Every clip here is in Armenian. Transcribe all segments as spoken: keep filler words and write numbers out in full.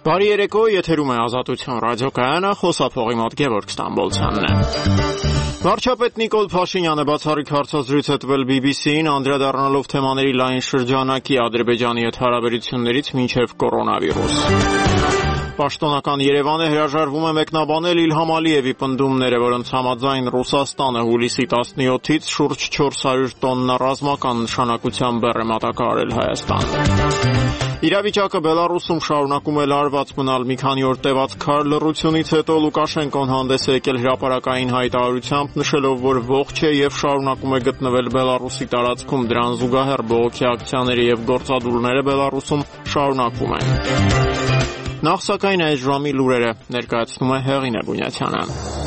Բարի երեկո, եթերում է Ազատություն ռադիոկայանը, խոսափողի մոտ Գևորգ Ստամբոլցյանն է։ Վարչապետ Նիկոլ Փաշինյանը բացառիկ հարցազրույց է տվել բի բի սի-ին, անդրադառնալով թեմաների լայն շրջանակի Ադրբեջանի հետ հարաբերություններից մինչև կորոնավիրուս։ Պաշտոնական Երևանը հրաժարվում է մեկնաբանել Իլհամ Ալիևի պնդումները, որոնց համաձայն Ռուսաստանը հուլիսի տասնյոթից շուրջ չորս հարյուր տոննա ռազմական նշանակության բեռ է մատակարարել Հայաստան։ Իրավիճակը Բելառուսում շարունակում է լարված մնալ։ Մի քանի օր տևած քար լռությունից հետո Լուկաշենկոն հանդես է եկել հրապարակային հայտարարությամբ, նշելով, որ ողջ է եւ շարունակում է գտնվել Բելառուսի տարածքում։ Դրան զուգահեռ բողոքի ակցիաները եւ գործադուլները Բելառուսում շարունակվում են։ Նախ սակայն այս ժամի լուրերը ներկայացնում է Հեղինե Բունյացյանը։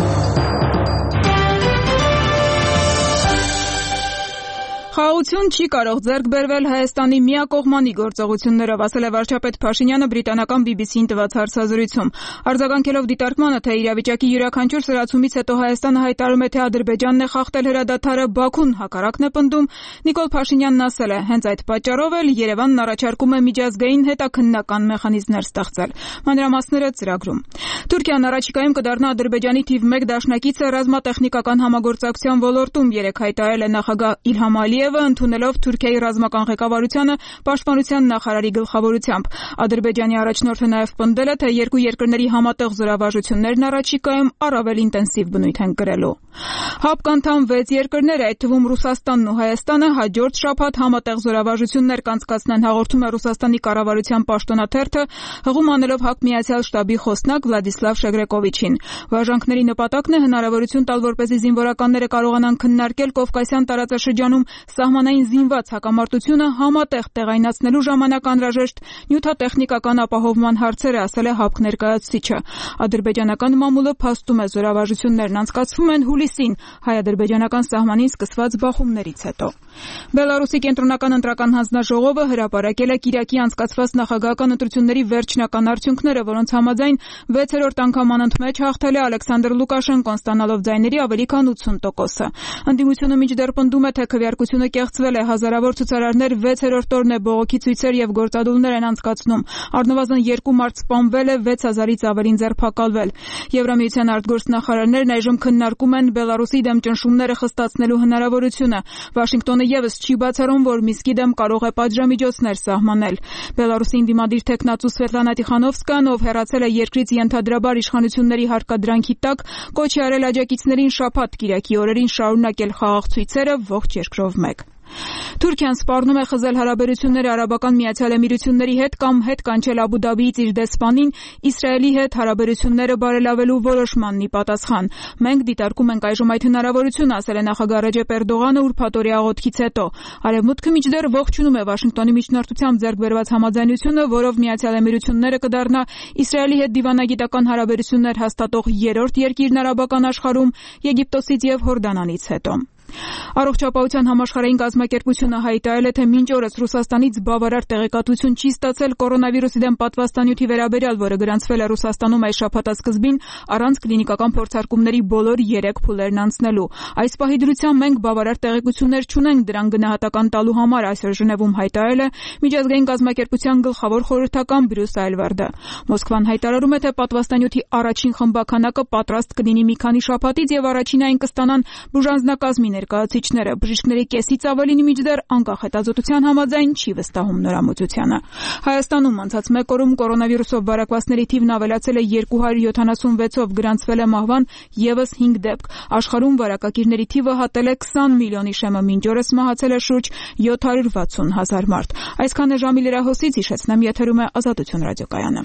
Խաղաղություն չի կարող ձեռք բերվել Հայաստանի միակողմանի գործողություններով, ասել է վարչապետ Փաշինյանը բրիտանական բի բի սի-ին տված հարցազրույցում։ Արձագանքելով դիտարկմանը, թե իրավիճակի յուրաքանչյուր սրացումից հետո Հայաստանը հայտարարում է, թե Ադրբեջանն է խախտել հրադադարը, Բաքուն հակառակն է պնդում, Նիկոլ Փաշինյանն ասել է, հենց այդ պատճառով էլ Երևանն առաջարկում է միջազգային հետաքննական մեխանիզմներ ստեղծել։ Մանրամասները ծրագրում։ Թուրքիան առաջիկայում կդառնա Ադրբեջանի թիվ մեկ դաշնակիցը ռազմատեխնիկական համագործակցության ոլորտում, երեկ հայտարարել է նախագահ Իլհամ Ալիևը, ընդունելով Թուրքիայի ռազմական ղեկավարությանը պաշտպանության նախարարի գլխավորությամբ։ Ադրբեջանի առաջնորդը նաև պնդել է, թե երկու երկրների համատեղ զորավարժություններն առաջիկայում առավել ինտենսիվ բնույթ են կրելու։ ՀԱՊԿ անդամ վեց երկրներ, այդ թվում Ռուսաստանն ու Հայաստանը, հաջորդ շաբաթ համատեղ զորավարժություններ կանցկացնեն, հաղորդում է Ռուսաստանի կառավարության պաշտոնաթերթը, հղում անելով ՀԱԿ Միացյալ շտաբի խոսնակ Վլադիսլավ Շեգրեկովիչին։ Վարժանքների նպատակն է հնարավորություն տալ, որպեսզի զինվորականները կարողանան քննարկել Կովկասյան տարածաշրջանում սահմանային զինված հակամարտությունը համատեղ տեղայնացնելու ժամանակ անհրաժեշտ նյութատեխնիկական ապահովման հարցերը, ասել է ՀԱՊԿ ներկայացուցիչը։ Ադրբեջանական մամուլը փաստում է, զորավարժություններն անցկացվում են հուլիսին հայ-ադրբեջանական սահմանին սկսված բախումներից հետո։ Բելառուսի կենտրոնական ընտրական հանձնաժողովը հրապարակել է Կիրակի անցկացված նախագահական ընտրությունների վերջնական արդյունքները, որոնց համաձայն վեցերորդ անգամ անընդմեջ հաղթել է Ալեքսանդր Լուկաշենկոն, ստանալով ձայների ավելի քան ութսուն տոկոսը։ Ընդդիմությունը մինչդեռ պնդում է, թե քվեարկությունը կեղծվել է, հազարավոր ցուցարարներ վեցերորդ օրն է բողոքի ցույցեր եւ գործադուլներ են անցկացնում։ Առնվազն երկու մարդ սպանվել է, վեց հազարից ավելին ձերբակալվել։ Եվրամիության արտգործնախարարներն այժմ քննարկում են Բելառուսի դեմ ճնշումները խստացնելու հնարավորությունը։ Վաշինգտոնը եւս չի բացառում, որ Մինսկի դեմ կարող է պատժամիջոցներ սահմանել։ Բելառուսի ընդդիմադիր թեկնածու Սվետլանա Տիխանովսկան, ով հեռացել է երկրից ենթադրաբար իշխանությունների հարկադրանքի տակ, կոչ է արել աջակիցներին շաբաթ Կիրակի օրերին շարունակել խաղաղ ցույցերը ողջ երկրով մեկ։ Թուրքիան սպառնում է խզել հարաբերությունները Արաբական Միացյալ Էմիրությունների հետ կամ հետ կանչել Աբու Դաբիից իր դեսպանին Իսրայելի հետ հարաբերությունները բարելավելու որոշմանն ի պատասխան։ Մենք դիտարկում ենք այժմ այդ հնարավորությունը, ասել է նախագահ Ռեջեփ Էրդողանը ուրբաթօրյա աղոթքից հետո։ Արևմուտքը մինչդեռ ողջունում է Վաշինգտոնի միջնորդությամբ ձեռք բերված համաձայնությունը, որով Միացյալ Էմիրությունները կդառնա Իսրայելի հետ դիվանագիտական հարաբերություններ հաստատող երրորդ երկիրն արաբական աշխարհում Եգիպտոսից եւ Հորդանանից հետո։ Առողջապահության համաշխարհային կազմակերպությունը հայտարարել է, թե մինչ օրս Ռուսաստանից բավարար տեղեկատվություն չի ստացել կորոնավիրուսի դեմ պատվաստանյութի վերաբերյալ, որը գրանցվել է Ռուսաստանում այս շաբաթասկզբին առանց կլինիկական փորձարկումների բոլոր երեք փուլերն անցնելու։ Այս պահի դրությամբ մենք բավարար տեղեկություններ չունենք դրան գնահատական տալու համար, այսօր Ժնևում հայտարարել է միջազգային կազմակերպության գլխավոր խորհրդական Բրյուս Այլվարդը։ Մոսկվան հայտարարում է, թե պատվաստանյութի առաջին խմբականակը պատրաստ կլինի մի քանի շաբաթից եւ առաջին այն կստանան բուժանձնակազմի ներկայացուցիչները։ Բժիշկների կեսից ավելին մինչդեռ անկախ հետազոտության համաձայն չի վստահում նորամուծությանը։ Հայաստանում անցած մեկ օրում կորոնավիրուսով վարակվածների թիվն ավելացել է երկու հարյուր յոթանասունվեցով, գրանցվել է մահվան եւս հինգ դեպք։ Աշխարհում վարակակիրների թիվը հատել է քսան միլիոնի շեմը, մինչ օրս մահացել է շուրջ յոթ հարյուր վաթսուն հազար մարդ։ Այսքան է ժամի լրահոսից, հիշեցնեմ, եթերում է Ազատություն ռադիոկայանը։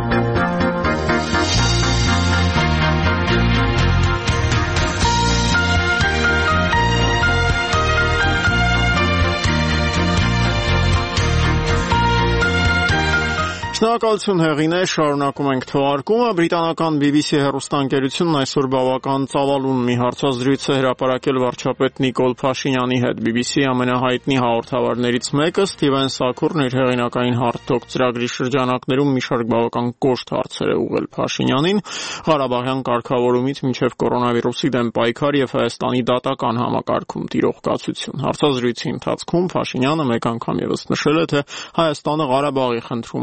Շնորհակալություն Հեղինե, շարունակում ենք թողարկումը։ Բրիտանական բի բի սի հեռուստաընկերությունն այսօր բավական ծավալուն մի հարցազրույց է հրապարակել վարչապետ Նիկոլ Փաշինյանի հետ։ բի բի սի ամենահայտնի հաղորդավարներից մեկը Սթիվեն Սաքուրն իր հեղինակային Hard Talk ծրագրի շրջանակներում մի շարք բավական կոշտ հարցեր է ուղղել Փաշինյանին, Ղարաբաղյան կարգավորումից մինչև կորոնավիրուսի դեմ պայքար եւ Հայաստանի դատական համակարգում տիրող կացություն։ Հարցազրույցի ընթացքում Փաշինյանը մեկ անգամ եւս նշել է, թե Հայաստանը Ղարաբաղի խնդրում միակողմ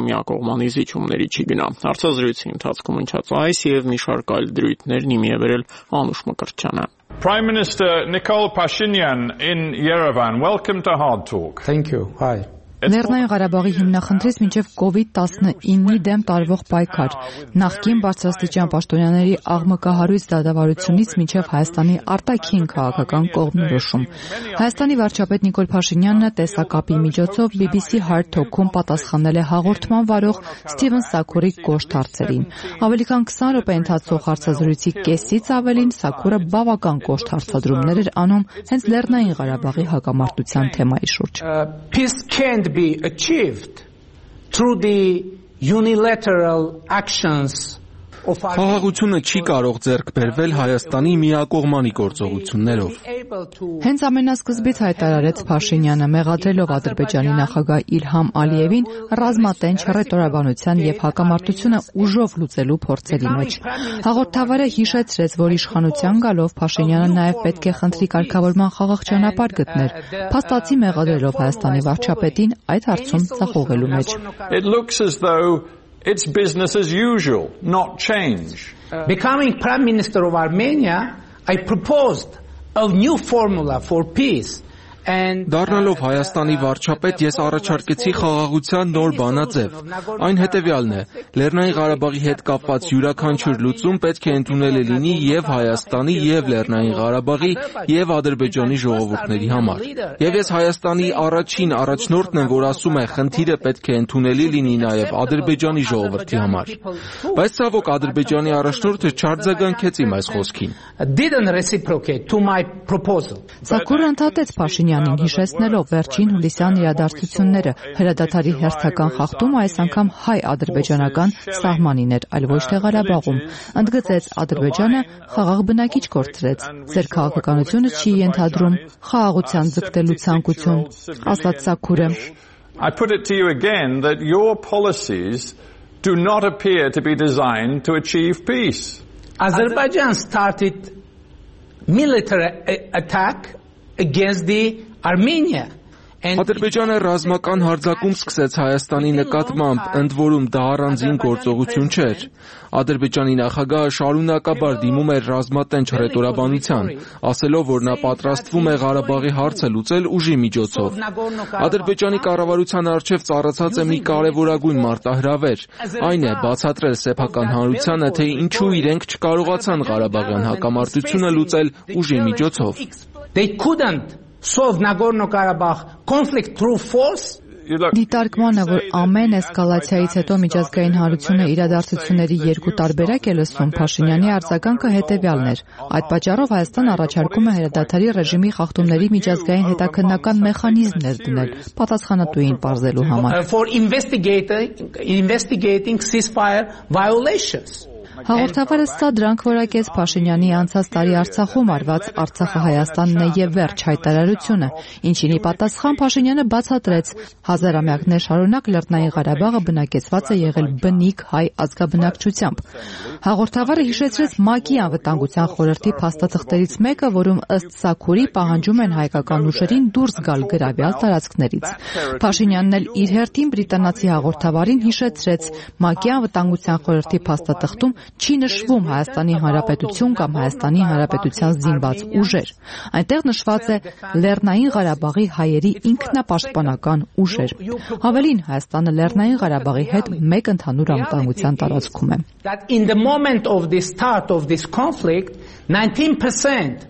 կողմանի զիջումների չի գնա։ Հարցազրույցի ընթացքում հնչած այս եւ մի շարք այլ դրույթներ նիմի է վերել Անուշ Մկրտչյանը։ Prime Minister Nikol Pashinyan in Yerevan, welcome to Hard Talk. Thank you. Hi. Լեռնային Ղարաբաղի հիմնախնդրից մինչև կովիդ տասնինի դեմ տարվող պայքար, նախկին բարձրաստիճան պաշտոնյաների աղմկահարույց դատավարությունից մինչև Հայաստանի արտաքին քաղաքական կողմնորոշում։ Հայաստանի վարչապետ Նիկոլ Փաշինյանը տեսակապի միջոցով բի բի սի Hard Talk-ում պատասխանել է հաղորդման վարող Սթիվեն Սաքուրի կոշտ հարցերին։ Ավելի քան քսան րոպե ընթացող հարցազրույցի կեսից ավելին Սաքուրը բավական կոշտ հարցադրումներ էր անում հենց Լեռնային Ղարաբաղի հակամարտության թեմայի շուրջ։ Be achieved through the unilateral actions of our Խաղաղությունը չի կարող ձեռք բերվել Հայաստանի միակողմանի գործողություններով։ Հենց ամենասկզբից հայտարարեց Փաշինյանը, մեղադրելով Ադրբեջանի նախագահ Իլհամ Ալիևին ռազմատենչ հռետորաբանության եւ հակամարտությունը ուժով լուծելու փորձերի մեջ։ Հաղորդավարը հիշեցրեց, որ իշխանության գալով Փաշինյանը նաեւ պետք է խնդրի կարգավորման խաղաղ ճանապարհ գտներ, փաստացի մեղադրելով Հայաստանի վարչապետին այդ հարցում ծախողելու մեջ։ It looks as though it's business as usual, not change. Uh, Becoming Prime Minister of Armenia, I proposed a new formula for peace. Դառնալով Հայաստանի վարչապետ, ես առաջարկեցի խաղաղության նոր բանաձև։ Այն հետևյալն է. Լեռնային Ղարաբաղի հետ կապված յուրաքանչյուր լուծում պետք է ընդունելի լինի եւ Հայաստանի, եւ Լեռնային Ղարաբաղի, եւ Ադրբեջանի ժողովուրդների համար։ Եվ ես Հայաստանի առաջին առաջնորդն եմ, որ ասում է, խնդիրը պետք է ընդունելի լինի նաեւ Ադրբեջանի ժողովրդի համար։ Բայց ցավոք Ադրբեջանի առաջնորդը չարձագանքեց իմ այս խոսքին։ Սաքուրը ընդհատեց Փաշինյանին, հիշեցնելով վերջին հուլիսյան իրադարձությունները, հրադադարի հերթական խախտումը այս անգամ հայ-ադրբեջանական սահմանին էր, այլ ոչ թե Ղարաբաղում։ Ընդգծեց, Ադրբեջանը խաղաղ բնակիչ կորցրեց, ձեր քաղաքականությունը չի ենթադրում խաղաղության ձգտելու ցանկություն, ասաց Սաքուրը։ I put it to you again that your policies do not appear to be designed to achieve peace. Azerbaijan started military attack against the Armenia. Ադրբեջանը ռազմական հարձակում սկսեց Հայաստանի նկատմամբ, ընդ որում դա առանձին գործողություն չէր։ Ադրբեջանի նախագահը շարունակաբար դիմում էր ռազմատենչ հռետորաբանության, ասելով, որ նա պատրաստվում է Ղարաբաղի հարցը լուծել ուժի միջոցով։ Ադրբեջանի կառավարության առջև ծառացած է մի կարևորագույն մարտահրավեր, այն է բացատրել սեփական հանրությանը, թե ինչու իրենք չկարողացան Ղարաբաղյան հակամարտությունը լուծել ուժի միջոցով։ They couldn't solve Nagorno-Karabakh conflict through force. Դիտարկմանը, որ ամեն էսկալացիայից հետո միջազգային հանրությունը իրադարձությունների երկու տարբերակ է լսում, Փաշինյանի արձագանքը հետևյալն էր։ Այդ պատճառով Հայաստան առաջարկում է հրադադարի ռեժիմի խախտումների միջազգային հետաքննական մեխանիզմներ դնել, պատասխանատուին պարզելու համար։ For investigating investigating ceasefire violations. Հաղորդավարը սա դրանք որակեց Փաշինյանի անցած տարի Արցախում արված Արցախը Հայաստանն է եւ վերջ հայտարարությունը, ինչին ի պատասխան Փաշինյանը բացատրեց, հազարամյակներ շարունակ Լեռնային Ղարաբաղը բնակեցված է եղել բնիկ հայ ազգաբնակչությամբ։ Հաղորդավարը հիշեցրեց ՄԱԿ-ի անվտանգության խորհրդի փաստաթղթերից մեկը, որում ըստ Սաքուրի պահանջում են հայկական ուժերին դուրս գալ գրավյալ տարածքներից։ Փաշինյանն էլ իր հերթին բրիտանացի հաղորդավարին հիշեցրեց, ՄԱԿ-ի անվտանգության խորհրդի փաստաթղթում չի նշվում Հայաստանի Հանրապետություն կամ Հայաստանի Հանրապետության զինված ուժեր։ Այնտեղ նշված է Լեռնային Ղարաբաղի հայերի ինքնապաշտպանական ուժեր։ Ավելին, Հայաստանը Լեռնային Ղարաբաղի հետ մեկ ընդհանուր անվտանգության տարածքում է։ In the moment of the start of this conflict, nineteen percent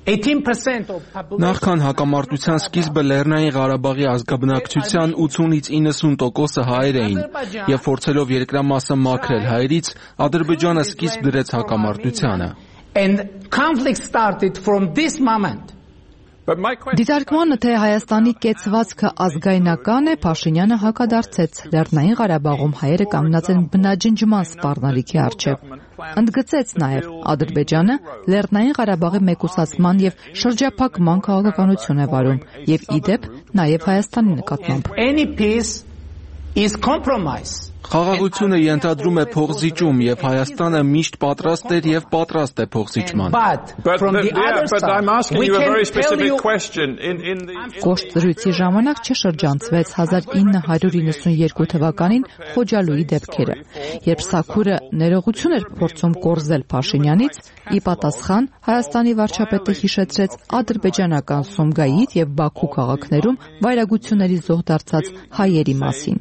Նախքան հակամարտության սկիզբը Լեռնային Ղարաբաղի ազգաբնակչության ութունից իննսուն տոկոսը հայեր էին, եւ փորձելով երկրամասը մաքրել հայերից, Ադրբեջանը սկիզբ դրեց հակամարտությանը։ And conflict started from this moment. Դիտարկմանը, թե Հայաստանի կեցվածքը ազգայնական է, Փաշինյանը հակադարձեց։ Լեռնային Ղարաբաղում հայերը կանգնած են բնաջնջման սպառնալիքի առջև։ Ընդգծեց նաև, Ադրբեջանը Լեռնային Ղարաբաղի մեկուսացման եւ շրջափակման քաղաքականություն է վարում, եւ ի դեպ նաև Հայաստանի նկատմամբ։ Any peace is compromise. Խաղաղությունը ենթադրում է փոխզիջում եւ Հայաստանը միշտ պատրաստ էր եւ պատրաստ է փոխզիջման։ Կոշտ զրույցի ժամանակ չշրջանցվեց հազար ինը հարյուր իննսունյերկու թվականին Խոջալույի դեպքերը, երբ Սաքուրը ներողություն էր փորձում կորզել Փաշինյանից, ի պատասխան Հայաստանի վարչապետը հիշեցրեց ադրբեջանական Սումգայիթ եւ Բաքու քաղաքներում վայրագությունների զոհ դարձած հայերի մասին։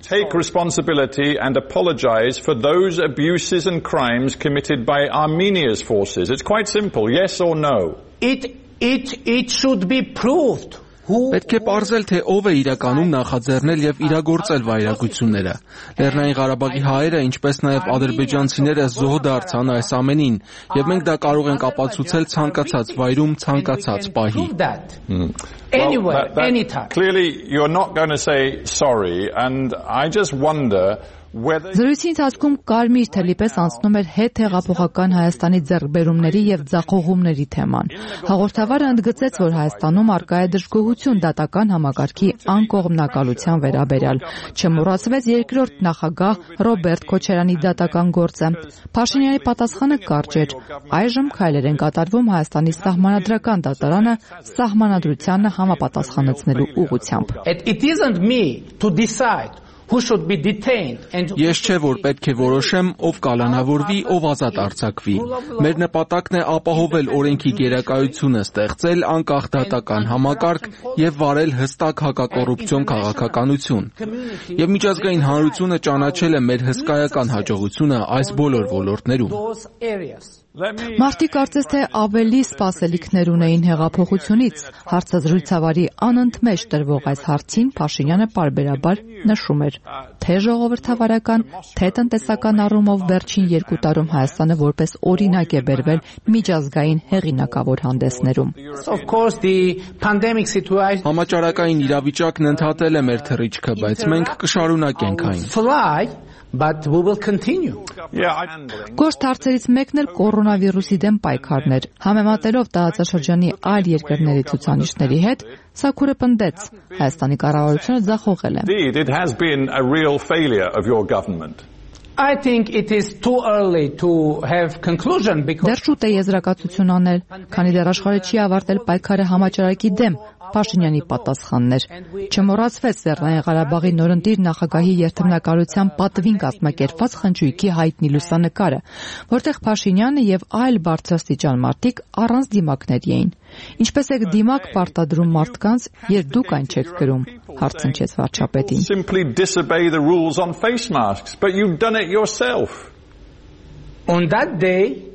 And apologize for those abuses and crimes committed by Armenia's forces. It's quite simple, yes or no. It it it should be proved. Պետք է պարզել, թե ով է իրականում նախաձեռնել եւ իրագործել վայրագությունները։ Լեռնային Ղարաբաղի հայերը, ինչպես նաեւ ադրբեջանցիները զոհ դարձան այս ամենին, եւ մենք դա կարող ենք ապացուցել ցանկացած վայրում, ցանկացած պահի։ Anywhere, anytime. Clearly you're not going to say sorry, and I just wonder Զրույցի ընթացքում կարմիր թելի պես անցնում էր հետհեղափոխական Հայաստանի ձեռքբերումների եւ ձախողումների թեման։ Հաղորդավարը ընդգծեց, որ Հայաստանում արկա է դժգոհություն դատական համակարգի անկողմնակալության վերաբերյալ։ Չմոռացվեց երկրորդ նախագահ Ռոբերտ Քոչարյանի դատական գործը։ Փաշինյանի պատասխանը կարճ էր. այժմ քայլեր են կատարվում Հայաստանի սահմանադրական դատարանը սահմանադրությանը համապատասխանեցնելու ուղղությամբ։ It isn't me to decide who should be detained and Ես չէ որ պետք է որոշեմ ով կալանավորվի, ով ազատ արձակվի։ Մեր նպատակն է ապահովել օրենքի գերակայությունը, ստեղծել անկախ դատական համակարգ եւ վարել հստակ հակակոռուպցիոն քաղաքականություն։ Եվ միջազգային հանրությունը ճանաչել է մեր հսկայական հաջողությունը այս բոլոր ոլորտներում։ Մարդիկ կարծես թե ավելի սպասելիքներ ունեին հեղափոխությունից։ Հարցազրույցավարի անընդմեջ տրվող այս հարցին Փաշինյանը պարբերաբար նշում էր, թե ժողովրդավարական, թե տնտեսական առումով վերջին երկու տարում Հայաստանը որպես օրինակ է բերվել միջազգային հեղինակավոր հանդեսներում։ Համաճարակային իրավիճակն ընդհատել է մեր թռիչքը, բայց մենք կշարունակենք այն։ But we will continue. Կոշտ հարցերից մեկն էլ կորոնավիրուսի դեմ պայքարն էր։ Համեմատելով տարածաշրջանի այլ երկրների ցուցանիշների հետ, Սաքուրը պնդեց, Հայաստանի կառավարությունը ձախողել է։ It has been a real failure of your government. I think it is too early to have conclusion because Դեռ շուտ է եզրակացություն անել, քանի դեռ աշխարհը չի ավարտել պայքարը համաճարակի դեմ, Փաշինյանի պատասխանն էր։ Չմոռացվեց Լեռնային Ղարաբաղի նորընտիր նախագահի երթմնակալության պատվին կազմակերպված խնջույքի հայտնի լուսանկարը, որտեղ Փաշինյանը եւ այլ բարձրաստիճան մարդիկ առանց դիմակների էին։ Ինչպես եք դիմակ պարտադրում մարդկանց, երբ դուք այն չեք գրում, հարցնչեց վարչապետին։ Simply disobey the rules on face masks, but you've done it yourself. On that day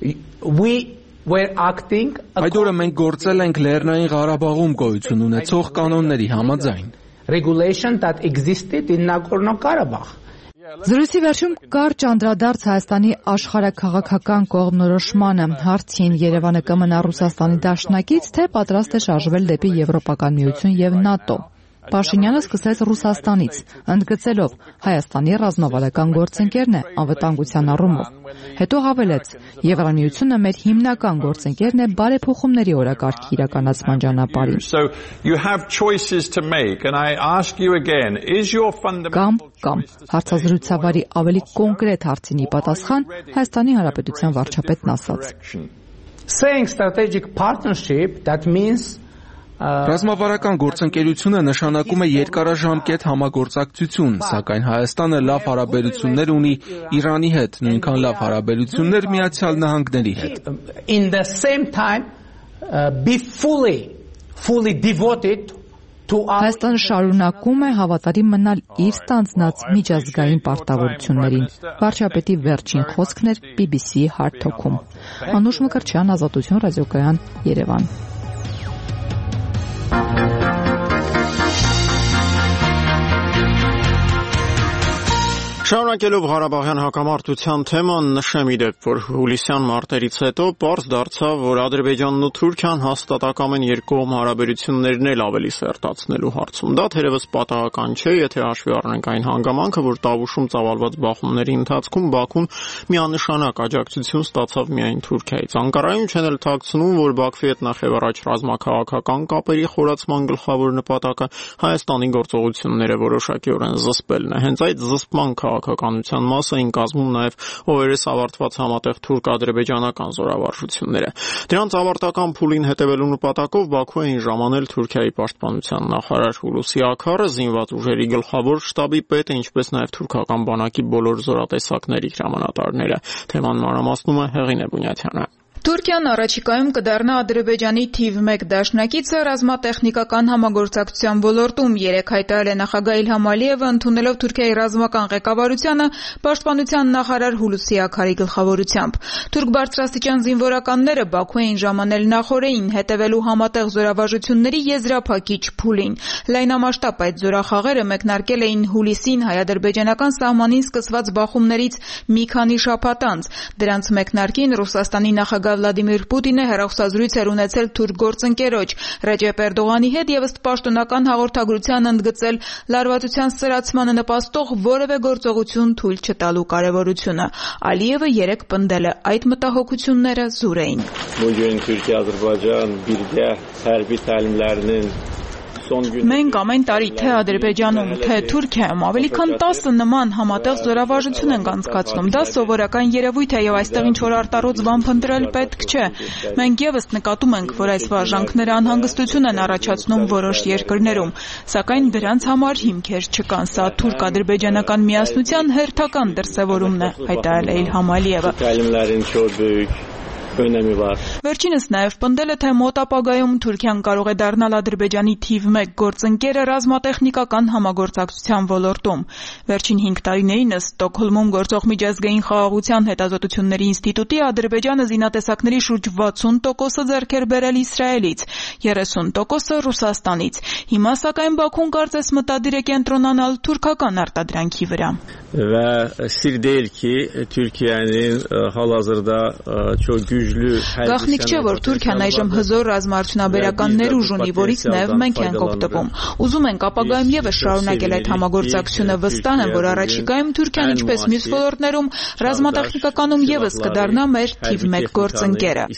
we were acting Այդ օրը մենք գործել ենք Լեռնային Ղարաբաղում գոյություն ունեցող կանոնների համաձայն։ regulation that existed in Nagorno-Karabakh. Զրույցի վերջում կարճ անդրադարձ Հայաստանի աշխարհաքաղաքական կողմնորոշմանը, հարցին Երևանը կմնա Ռուսաստանի դաշնակից, թե պատրաստ է շարժվել դեպի Եվրոպական միություն եւ ՆԱՏՕ։ Փաշինյանը սկսեց Ռուսաստանից, ընդգծելով Հայաստանի ռազմավարական գործընկերն է անվտանգության առումով։ Հետո հավելեց. Եվրամիությունը մեր հիմնական գործընկերն է բարեփոխումների օրակարգի իրականացման ճանապարհին։ So you have choices to make, and I ask you again, is your Կամ կամ հարցազրույցավարի ավելի կոնկրետ հարցինի պատասխան Հայաստանի Հանրապետության վարչապետն ասաց. Saying strategic partnership, that means Ռազմավարական գործընկերությունը նշանակում է երկարաժամկետ համագործակցություն, սակայն Հայաստանը լավ հարաբերություններ ունի Իրանի հետ, նույնքան լավ հարաբերություններ Միացյալ Նահանգների հետ։ In the same time uh, be fully fully devoted to Հայաստանը շարունակում է հավատարիմ մնալ իր ստանձնած միջազգային պարտավորություններին։ Վարչապետի վերջին խոսքն էր B B C-ի Hard Talk-ում։ Անուշ Մկրտչյան, Ազատություն ռադիոկայան, Երևան։ Շարունակելով Ղարաբաղյան հակամարտության թեման, նշեմ իդեպ, որ հուլիսյան մարտերից հետո պարզ դարձավ, որ Ադրբեջանն ու Թուրքիան հաստատակամ են երկկողմ հարաբերություններն էլ ավելի սերտացնելու հարցում։ Դա թերևս պատահական չէ, եթե հաշվի առնենք այն հանգամանքը, որ Տավուշում ծավալված բախումների ընթացքում Բաքուն միանշանակ աջակցություն ստացավ միայն Թուրքիայից։ Անկարայում չեն էլ թաքցնում, որ Բաքվի հետ նախևառաջ ռազմաքաղաքական կապերի խորացման գլխավոր նպատակը Հայաստանի գործողությունները որոշակիորեն զսպելն է։ Հենց այդ զսպման քաղաքականության մաս էին կազմում նաև օրերս ավարտված համատեղ թուրք-ադրբեջանական զորավարժությունները։ Դրանց ավարտական փուլին հետևելու նպատակով Բաքու էին ժամանել Թուրքիայի պաշտպանության նախարար Հուլուսի Աքարը, զինված ուժերի գլխավոր շտաբի պետը, ինչպես նաև թուրքական բանակի բոլոր զորատեսակների հրամանատարները։ Թեման մանրամասնում է Հեղինե Բունյաթյանը։ Թուրքիան առաջիկայում կդառնա Ադրբեջանի թիվ մեկ դաշնակիցը ռազմատեխնիկական համագործակցության ոլորտում, երեկ հայտարարել է նախագահ Իլհամ Ալիևը, ընդունելով Թուրքիայի ռազմական ղեկավարությանը պաշտպանության նախարար Հուլուսի Աքարի գլխավորությամբ։ Թուրք բարձրաստիճան զինվորականները Բաքու էին ժամանել նախօրեին, հետևելու համատեղ զորավարժությունների եզրափակիչ փուլին։ Լայնամասշտաբ այդ զորախաղերը մեկնարկել էին հուլիսին հայ-ադրբեջանական սահմանին սկսված բախումներից մի քանի շաբաթ անց։ Դրանց մեկնարկին Ռուսաստանի նախագահ Վլադիմիր Պուտինը հեռախոսազրույց էր ունեցել թուրք գործընկերոջ Ռեջեփ Էրդողանի հետ եւ ըստ պաշտոնական հաղորդագրության ընդգծել լարվածության սրացմանը նպաստող որևէ գործողություն թույլ չտալու կարեւորությունը։ Ալիևը երեկ պնդել է այդ մտահոգությունները զուր էին։ Bugün Türkiye-Azerbaycan birgə hərbi təlimlərinin Մենք ամեն տարի թե Ադրբեջանում, թե Թուրքիայում ավելի քան տասը նման համատեղ զորավարժություն ենք անցկացնում։ Դա սովորական երևույթ է եւ այստեղ ինչ-որ արտառոց բան փնտրել պետք չէ։ Մենք եւս նկատում ենք, որ այս վարժանքները անհանգստություն են առաջացնում որոշ երկրներում, սակայն դրանց համար հիմքեր չկան։ Սա թուրք-ադրբեջանական միասնության հերթական դրսևորումն է, հայտարարել է Իլհամ Ալիևը։ Վերջինս նաև պնդել է, թե մոտ ապագայում Թուրքիան կարող է դառնալ Ադրբեջանի թիվ մեկ գործընկերը ռազմատեխնիկական համագործակցության ոլորտում։ Վերջին հինգ տարիներին ըստ Ստոկհոլմում գործող միջազգային խաղաղության հետազոտությունների ինստիտուտի Ադրբեջանը զինատեսակների շուրջ վաթսուն տոկոսը ձեռք էր բերել Իսրայելից, երեսուն տոկոսը Ռուսաստանից։ Հիմա սակայն Բաքուն կարծես մտադիր է կենտրոնանալ թուրքական արտադրանքի վրա։ Və sir deyil ki, Türkiye'nin hal-hazırda çox güclü Գաղտնիք չէ, որ Թուրքիան այժմ հզոր ռազմաարդյունաբերական ներուժ ունի, որից նաև մենք ենք օգտվում։ Ուզում ենք ապագայում եւս շարունակել այդ համագործակցությունը, վստահ եմ, որ առաջիկայում Թուրքիան, ինչպես մյուս ոլորտներում, ռազմատեխնիկականում եւս կդառնա մեր թիվ մեկ գործընկերը։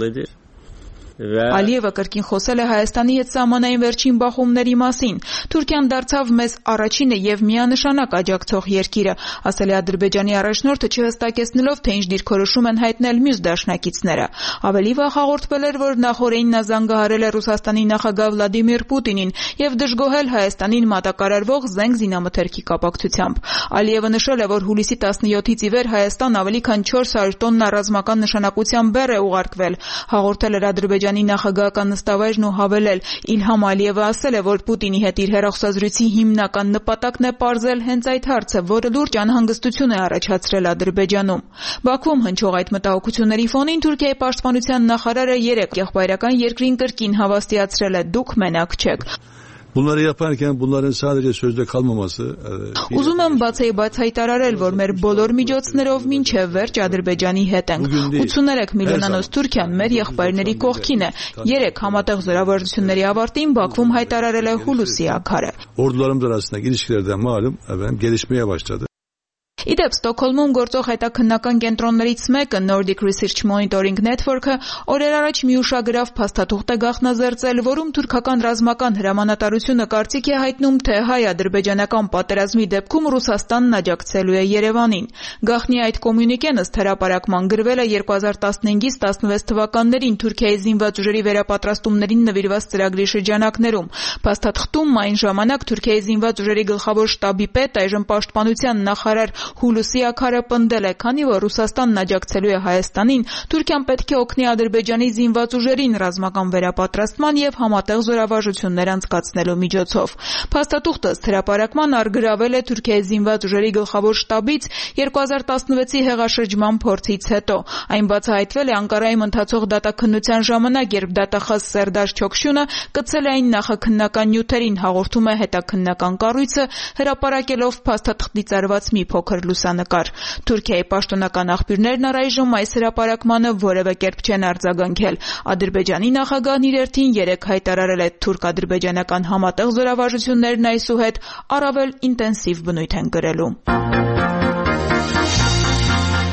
Ալիևը կրկին խոսել է Հայաստանի հետ սահմանային վերջին բախումների մասին։ Թուրքիան դարձավ մեզ առաջինը եւ միանշանակ աջակցող երկիրը, ասել է Ադրբեջանի առաջնորդը, չհստակեցնելով, թե ինչ դիրքորոշում են հայտնել մյուս դաշնակիցները։ Ավելի վաղ հաղորդվել էր, որ նախօրեին նա զանգահարել է Ռուսաստանի նախագահ Վլադիմիր Պուտինին եւ դժգոհել Հայաստանին մատակարարվող զենք զինամթերքի կապակցությամբ։ Ալիևը նշել է, որ հուլիսի տասնյոթից ի վեր Հայաստան ավելի քան չորս հարյուր տոննա ռազմական նշանակության բեռ է ուղարկվել։ Հաղորդել էր Ադրբեջանի նախագահական նստավայրն ու հավելել. Իլհամ Ալիևը ասել է, որ Պուտինի հետ իր հեռախոսազրույցի հիմնական նպատակն է պարզել հենց այդ հարցը, որը լուրջ անհանգստություն է առաջացրել Ադրբեջանում։ Բաքվում հնչող այդ մտահոգությունների ֆոնին Թուրքիայի պաշտպանության նախարարը երեկ եղբայրական երկրին կրկին հավաստիացրել է. դուք մենակ չեք։ Bunları yaparken bunların sadece sözde kalmaması. Ուզում եմ բացեի-բաց հայտարարել, որ մեր բոլոր միջոցներով մինչև վերջ Ադրբեջանի հետ ենք։ ութսուներեք միլիոնանոց Թուրքիան մեր եղբայրների կողքին է։ Երեք համատեղ զորավարժությունների ավարտին Բաքվում հայտարարել է Հուլուսի Աքարը։ Ordularımız arasındaki ilişkilerden malum efendim gelişmeye başladı. Իդեպ Ստոկհոլմում գործող հետաքննական կենտրոններից մեկը Nordic Research Monitoring Network-ը օրեր առաջ մի ուշագրավ փաստաթուղթ է գաղտնազերծել, որում թուրքական ռազմական հրամանատարությունը կարծիք է հայտնում, թե հայ-ադրբեջանական պատերազմի դեպքում Ռուսաստանն աջակցելու է Երևանին։ Գաղտնի այդ կոմյունիկեն ըստ հրապարակման գրվել է երկու հազար տասնհինգից տասնվեց թվականներին Թուրքիայի զինված ուժերի վերապատրաստումներին նվիրված ծրագրի շրջանակներում։ Փաստաթղթում այն ժամանակ Թուրքիայի զինված ուժերի գլխավոր շտաբի պետ, այժմ պաշտպանության նախարար Հուլուսի Աքարը պնդել է, քանի որ Ռուսաստանն աջակցելու է Հայաստանին, Թուրքիան պետք է օգնի Ադրբեջանի զինված ուժերին ռազմական վերապատրաստման եւ համատեղ զորավարժություններ անցկացնելու միջոցով։ Փաստաթուղթը հրապարակման արգրավել է Թուրքիայի զինված ուժերի գլխավոր շտաբից երկու հազար տասնվեցի հեղաշրջման փորձից հետո։ Այն բացահայտվել է Անկարայում ընթացող դատաքննության ժամանակ, երբ դատախազ Սերդար Չոքշյունը կցել է այն նախաքննական նյութերին, հաղորդում է հետաքննական կառույցը, հրապարակելով փաստաթղթից արված մի փոքր լուսանկար։ Թուրքիայի պաշտոնական աղբյուրներն առայժմ այս հրապարակմանը որևէ կերպ չեն արձագանքել։ Ադրբեջանի նախագահն իր հերթին երեկ հայտարարել է, թուրք-ադրբեջանական համատեղ զորավարժություններն այսուհետ առավել ինտենսիվ բնույթ են կրելու։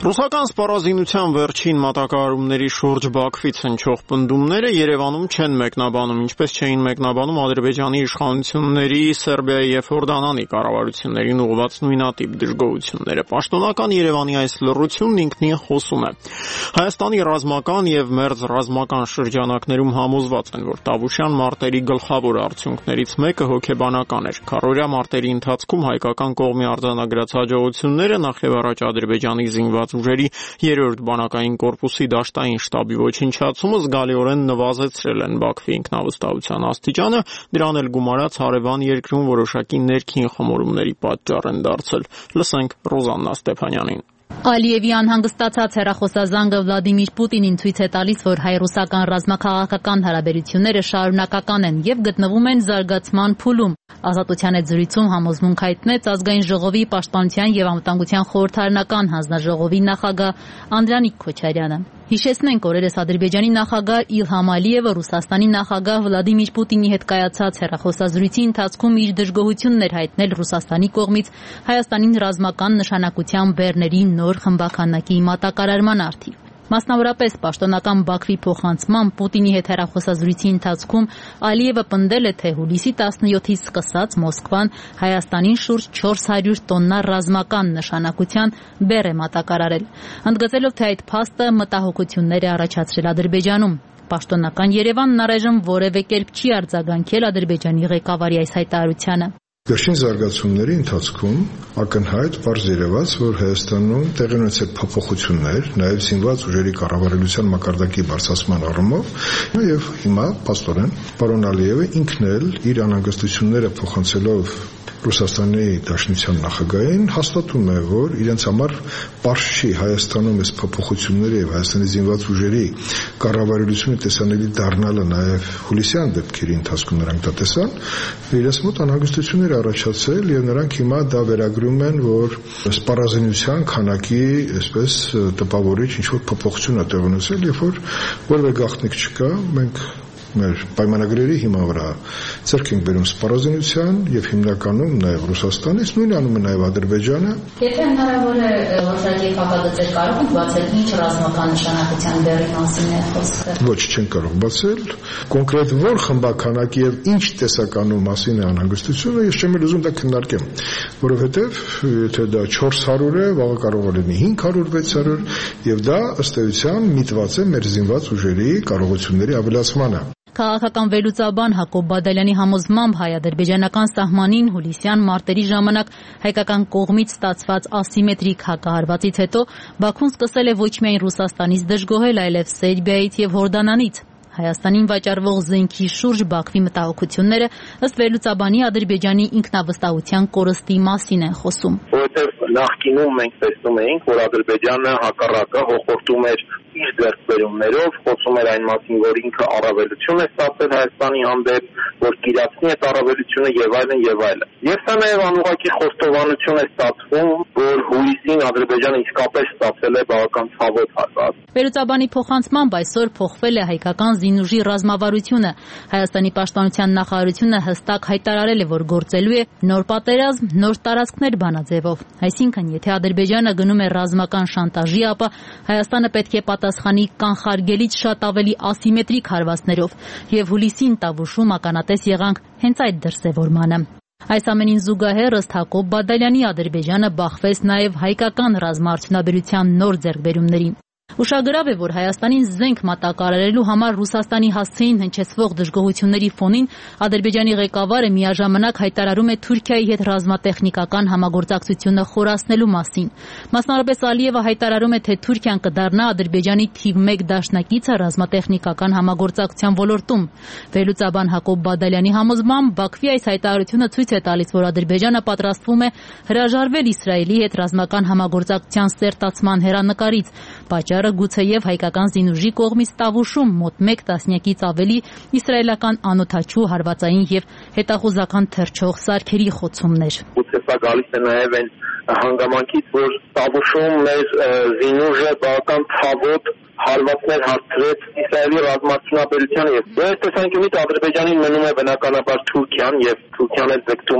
Ռուսական սպառազինության վերջին մատակարարումների շուրջ Բաքվից հնչող պնդումները Երևանում չեն մեկնաբանում, ինչպես չէին մեկնաբանում Ադրբեջանի իշխանությունների, Սերբիայի եւ Հորդանանի կառավարություններին ուղղված նույնատիպ դժգոհությունները։ Պաշտոնական Երևանի այս լռությունն ինքնին խոսում է։ Հայաստանի ռազմական եւ մերձ ռազմական շրջանակներում համոզված են, որ Տավուշյան մարտերի գլխավոր արդյունքներից մեկը հոգեբանական էր։ Քառօրյա մարտերի ընթացքում հայկական կողմի արձանագրած հաջողությունները նախ եւ առաջ Ադրբեջանի զինված ուժերի երրորդ բանակային կորպուսի դաշտային շտաբի ոչնչացումը զգալիորեն նվազեցրել են Բաքվի ինքնավստահության աստիճանը, դրան էլ գումարած հարևան երկրում որոշակի ներքին խմորումների պատճառ են դարձել։ Լսենք Ռոզաննա Ստեփանյանին։ Ալիևի անհանգստացած հեռախոսազանգը Վլադիմիր Պուտինին ցույց է տալիս, որ հայ-ռուսական ռազմաքաղաքական հարաբերությունները շարունակական են եւ գտնվում են զարգացման փուլում։ Ազատության հետ զրույցում համոզմունք հայտնեց Ազգային ժողովի պաշտպանության եւ անվտանգության խորհրդարանական հանձնաժողովի նախագահ Անդրանիկ Քոչարյանը։ Հիշեցնենք, օրերս Ադրբեջանի նախագահ Իլհամ Ալիևը Ռուսաստանի նախագահ Վլադիմիր Պուտինի հետ կայացած հեռախոսազրույցի ընթացքում իր դժգոհությունն էր հայտնել Ռուսաստանի կողմից Հայաստանին ռազմական նշանակության բեռների նոր խմբականակի մատակարարման արդիվ։ Մասնավորապես պաշտոնական Բաքվի փոխանցման Պուտինի հետ հեռախոսազրույցի ընթացքում Ալիևը պնդել է, թե հուլիսի տասնյոթից սկսած Մոսկվան Հայաստանին շուրջ չորս հարյուր տոննա ռազմական նշանակության բեռ է մատակարարել, ընդգծելով, թե այդ փաստը մտահոգություններ է առաջացրել Ադրբեջանում։ Պաշտոնական Երևանն առայժմ որևէ կերպ չի արձագանքել Ադրբեջանի ղեկավարի այս հայտարարությանը։ Վերջին զարգացումների ընթացքում ակնհայտ պարզ երևաց, որ Հայաստանում տեղի ունեցել փոփոխություններ, նաև զինված ուժերի կառավարության մակարդակի բարձրացման առումով, եւ հիմա փաստորեն պարոն Ալիևը ինքն էլ իր անհանգստությունները փոխանցելով Ռուսաստանի Դաշնության նախագահին հաստատում է, որ իրենց համար պարզ չի Հայաստանում այս փոփոխությունների եւ Հայաստանի զինված ուժերի կառավարությունը տեսանելի դառնալը նաև հուլիսյան դեպքերի ընթացքում նրանք դա տեսան, իրենց մոտ անհանգստություններ առաջացել եւ նրանք հիմա դա վերագրում են, որ սպառազինության քանակի այսպես տպավորիչ ինչ-որ փոփոխություն է տեղ ունեցել, երբ որ որևէ գաղտնիք չկա, մենք մեր պայմանագրերի հիման վրա ձեռք ենք բերում սպառազինության եւ հիմնականում նաեւ Ռուսաստանից, նույնն անում է նաեւ Ադրբեջանը։ Եթե հնարավոր է որոշակի կապակցել, կարող եք բացել ինչ ռազմական նշանակության բեռի մասին է խոսքը։ Ոչ, չեն կարող բացել։ Կոնկրետ որ խմբականակի եւ ինչ տեսականու մասին է անհանգստությունը, ես չեմ ուզում դա քննարկեմ, որովհետեւ եթե դա չորս հարյուր է, վաղը կարող է լինի հինգ հարյուր վեց հարյուր եւ դա ըստ էության միտված է մեր զինված ուժերի կարողությունների ավելացմանը։ Քաղաքական վերլուծաբան Հակոբ Բադալյանի համոզմամբ հայ-ադրբեջանական սահմանին հուլիսյան մարտերի ժամանակ հայկական կողմից ստացված ասիմետրիկ հակահարվածից հետո Բաքուն սկսել է ոչ միայն Ռուսաստանից դժգոհել, այլև Սերբիայից եւ Հորդանանից։ Հայաստանին վաճառվող զենքի շուրջ Բաքվի մտահոգությունները ըստ վերլուծաբանի Ադրբեջանի ինքնավստահության կորստի մասին են խոսում։ Որովհետև նախկինում մենք տեսնում էինք, որ Ադրբեջանը հակառակը հոխորտում էր իր ձեռքբերումներով, խոսում էր այն մասին, որ ինքը առավելություն է ստացել Հայաստանի հանդեպ, որ կիրացնի այդ առավելությունը եւ այլն եւ այլն։ Եվ սա նաեւ անուղղակի խոստովանություն է ստացվում, որ հուլիսին Ադրբեջանը իսկապես ստացել է բավական ցավոտ հարված։ Վերլուծաբանի փոխանցմամբ այսօր փոխվել է հայկական զինուժի ռազմավարությունը։ Հայաստանի պաշտպանության նախարարությունը հստակ հայտարարել է, որ գործելու է նոր պատերազմ, նոր տարածքներ բանաձևով։ Այսինքն, եթե Ադրբեջանը գնում է ռազմական շանտաժի, ապա Հայաստանը պետք է պատասխանի կանխարգելից շատ ավելի ասիմետրիկ հարվածներով եւ հուլիսին Տավուշում ականատես եղանք հենց այդ դրսևորմանը։ Այս ամենին զուգահեռ ըստ Հակոբ Բադալյանի Ադրբեջանը բախվեց նաեւ հայկական ռազմաարդյունաբերության նոր ձեռքբերումներին։ Ուշագրավ է, որ Հայաստանին զենք մատակարարելու համար Ռուսաստանի հասցեին հնչեցվող դժգոհությունների ֆոնին Ադրբեջանի ղեկավարը միաժամանակ հայտարարում է Թուրքիայի հետ ռազմատեխնիկական համագործակցությունը խորացնելու մասին։ Մասնավորապես Ալիևը հայտարարում է, թե Թուրքիան կդառնա Ադրբեջանի թիվ մեկ դաշնակիցը ռազմատեխնիկական համագործակցության ոլորտում։ Վերլուծաբան Հակոբ Բադալյանի համոզմամբ Բաքվի այս հայտարարությունը ցույց է տալիս, որ Ադրբեջանը պատրաստվում է հրաժարվել Իսրայելի հետ ռազմական համագործակցության սերտացման հեռանկարից։ Պատճառը գուցեև հայկական զինուժի կողմից Տավուշում մոտ մեկ տասնյակից ավելի իսրայելական անօդաչու հարվածային եւ հետախուզական թռչող սարքերի խոցումներ։ Գուցե սա գալիս է նաեւ այն հանգամանքից, որ Տավուշում մեր զինուժը բավական ցավոտ հարվածներ հարցրեց Իսրայելի ռազմաարդյունաբերությանը եւ այս տեսանկյունից Ադրբեջանին մնում է բնականաբար Թուրքիան եւ Թուրքիան էլ ձգտում է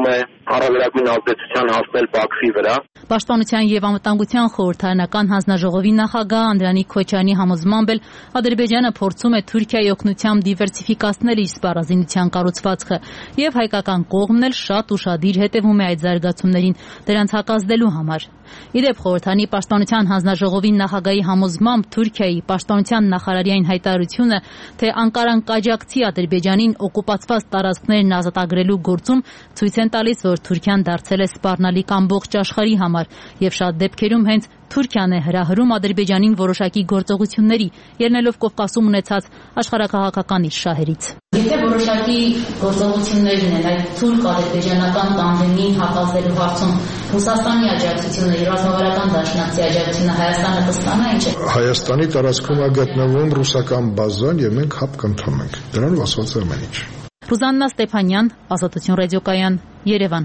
առավելագույն ազդեցության հասնել Բաքվի վրա։ Պաշտպանության եւ անվտանգության խորհրդարանական հանձնաժողովի նախագահ Անդրանիկ Քոչյանի համոզմամբ էլ Ադրբեջանը փորձում է Թուրքիայի օգնությամբ դիվերսիֆիկացնել իր սպառազինության կառուցվածքը եւ հայկական կողմն էլ շատ ուշադիր հետևում է այդ զարգացումներին դրանց հակազդելու համար։ Իդեպ խորհրդանի պաշտպանության հանձնաժողովի նախագահի համոզմամբ Թուրքիայի պաշտպանության նախարարի այն հայտարարությունը, թե Անկարան կաջակցի Ադրբեջանին օկուպացված տարածքներն ազատագրելու գործում ցույց են տալիս, որ Թուրքիան դարձել է սպառնալիք ամբողջ աշխարհի համար եւ շատ դեպքերում հենց Թուրքիան է հրահրում Ադրբեջանին որոշակի գործողությունների, ելնելով Կովկասում ունեցած աշխարհաքաղաքական իր շահերից։ Եթե որոշակի գործողություններ ունեն այդ թուրք-ադրբեջանական տանդեմին հակազդելու հարցում Ռուսաստանի աջակցությունը, ռազմավարական դաշնակցի աջակցությունը Հայաստանը կստանա ինչ է։ Հայաստանի տարածքում է գտնվում ռուսական բազան եւ մենք հապ կընդունենք։ Դրանով ասված է ամեն ինչ։ Ռուզաննա Ստեփանյան, Ազատություն ռադիոկայան, Երևան։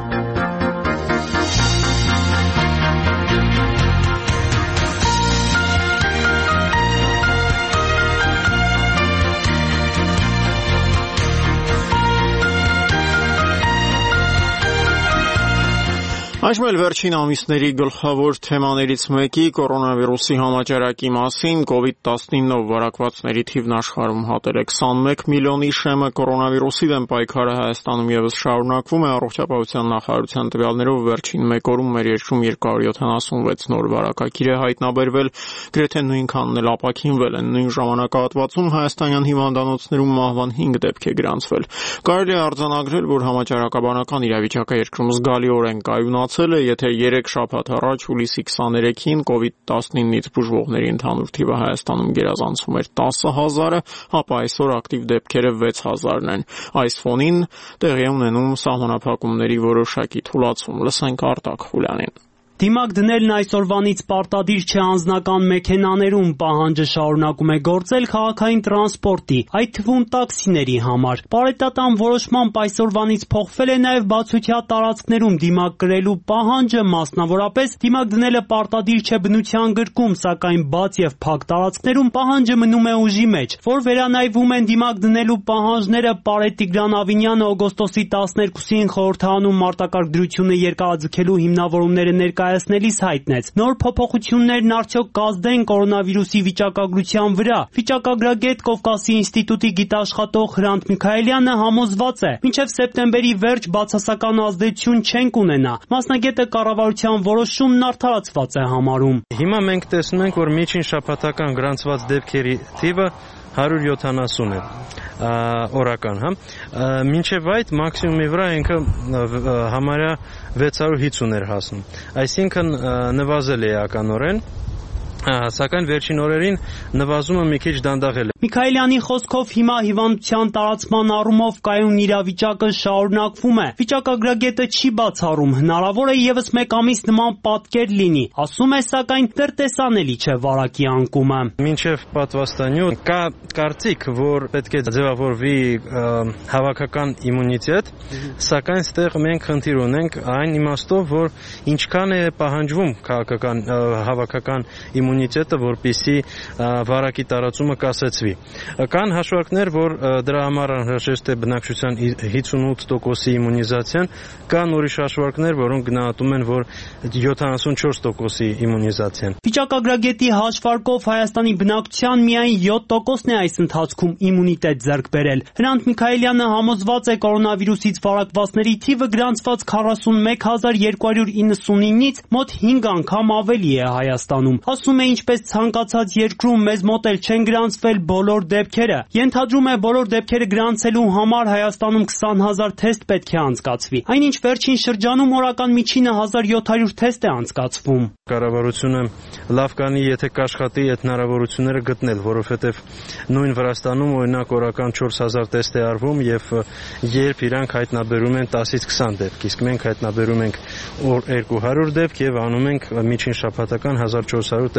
Այժմ էլ վերջին ամիսների գլխավոր թեմաներից մեկի կորոնավիրուսի համաճարակի մասին կովիդ տասնինով վարակվածների թիվն աշխարհում հատել է քսանմեկ միլիոնի շեմը կորոնավիրուսի դեմ պայքարը Հայաստանում եւս շարունակվում է առողջապահության նախարարության տվյալներով վերջին մեկ օրում մեր երկրում երկու հարյուր յոթանասունվեց նոր վարակագիր է հայտնաբերվել, գրեթե նույնքանն էլ ապաքինվել են նույն ժամանակահատվածում հայաստանյան հիվանդանոցներում մահվան հինգ դեպք է գրանցվել։ Կարելի է արձանագրել, որ համաճարակաբանական իրավիճակը երկրում զգալիորեն կայունացել է, եթե երեք շաբաթ առաջ հուլիսի քսաներեքին կովիդ տասնինից բուժվողների ընդհանուր թիվը Հայաստանում գերազանցում էր տասը հազարը, ապա այսօր ակտիվ դեպքերը վեց հազարն են։ Այս ֆոնին տեղի է ունենում սահմանափակումների որոշակի թուլացում։ Լսենք Արտակ Խուլյանին։ Դիմակ դնելն այսօրվանից պարտադիր չէ անձնական մեքենաներում, պահանջը շարունակում է գործել քաղաքային տրանսպորտի, այդ թվում տաքսիների համար։ Պարետատան որոշմամբ այսօրվանից փոխվել է նաև բացօթյա տարածքներում դիմակ կրելու պահանջը, մասնավորապես դիմակ դնելը պարտադիր չէ բնության գրքում, սակայն բաց եւ փակ տարածքներում պահանջը մնում է ուժի մեջ, որ վերանայվում են դիմակ դնելու պահանջները Պարետ Տիգրան Ավինյանը օգոստոսի տասներկուսին խորհրդանում մարտակարգ դրությունը երկարաձգելու հիմնավորումները ներկայացրել Հայտնեց հայտնեց։ Նոր փոփոխություններն արդյոք կազդեն կորոնավիրուսի վիճակագրության վրա։ Վիճակագրագետ Կովկասի ինստիտուտի գիտաշխատող Հրանտ Միքայելյանը համոզված է, մինչև սեպտեմբերի վերջ բացասական ազդեցություն չենք ունենա։ Մասնագետը կառավարության որոշումն արդարացված է համարում։ Հիմա մենք տեսնում ենք, որ միջին շաբաթական գրանցված դեպքերի թիվը հարյուր յոթանասուն է օրական, հա։ Մինչև այդ մաքսիմումի վրա ինքը համարյա վեց հարյուր հինգ էր հասնում։ Այսինքն նվազել է էականորեն, սակայն վերջին օրերին նվազումը մի քիչ դանդաղել է։ Միքայելյանի խոսքով հիմա հիվանդության տարածման առումով կայուն իրավիճակը շարունակվում է։ Վիճակագրագետը չի բացառում, հնարավոր է եւս մեկ ամիս նման պատկեր լինի։ Ասում է, սակայն դեռ տեսանելի չէ վարակի անկումը։ Մինչև պատվաստանյութ կա կարծիք, որ պետք է ձևավորվի հավաքական իմունիտետ, սակայն ստեղ մենք խնդիր ունենք այն իմաստով, որ ինչքան է պահանջվում քաղաքական հավաքական իմունիտետը, որպեսզի վարակի տարածումը կասեցվի։ Կան հաշվարկներ, որ դրա համար անհրաժեշտ է բնակչության հինգսունութ տոկոսի իմունիզացիան, կան ուրիշ հաշվարկներ, որոնք գնահատում են, որ յոթանասունչորս տոկոսի իմունիզացիան։ Վիճակագրագետի հաշվարկով Հայաստանի բնակչության միայն յոթ տոկոսն է այս ընթացքում իմունիտետ ձեռք բերել։ Հրանտ Միքայելյանը համոզված է կորոնավիրուսից վարակվածների թիվը գրանցված քառասունմեկ հազար երկու հարյուր իննսունինից մոտ հինգ անգամ ավելի է Հայաստանում։ Ասում է, ինչպես ցանկացած երկրում մեզ մոտ էլ չեն գրանցվել բոլոր դեպքերը։ Ենթադրում է, բոլոր դեպքերը գրանցելու համար Հայաստանում քսան հազար թեստ պետք է անցկացվի։ Այնինչ վերջին շրջանում օրական միջինը հազար յոթ հարյուր թեստ է անցկացվում։ Կառավարությունը լավ կանի, եթե կաշխատի այդ հնարավորությունները գտնել, որովհետև նույն Վրաստանում օրինակ օրական չորս հազար տեստ է արվում եւ երբ իրանք հայտնաբերում են տասից քսան դեպք, իսկ մենք հայտնաբերում ենք օր երկու հարյուր դեպք եւ անում ենք միջին շաբաթական հազար չորս հարյուր տեստ։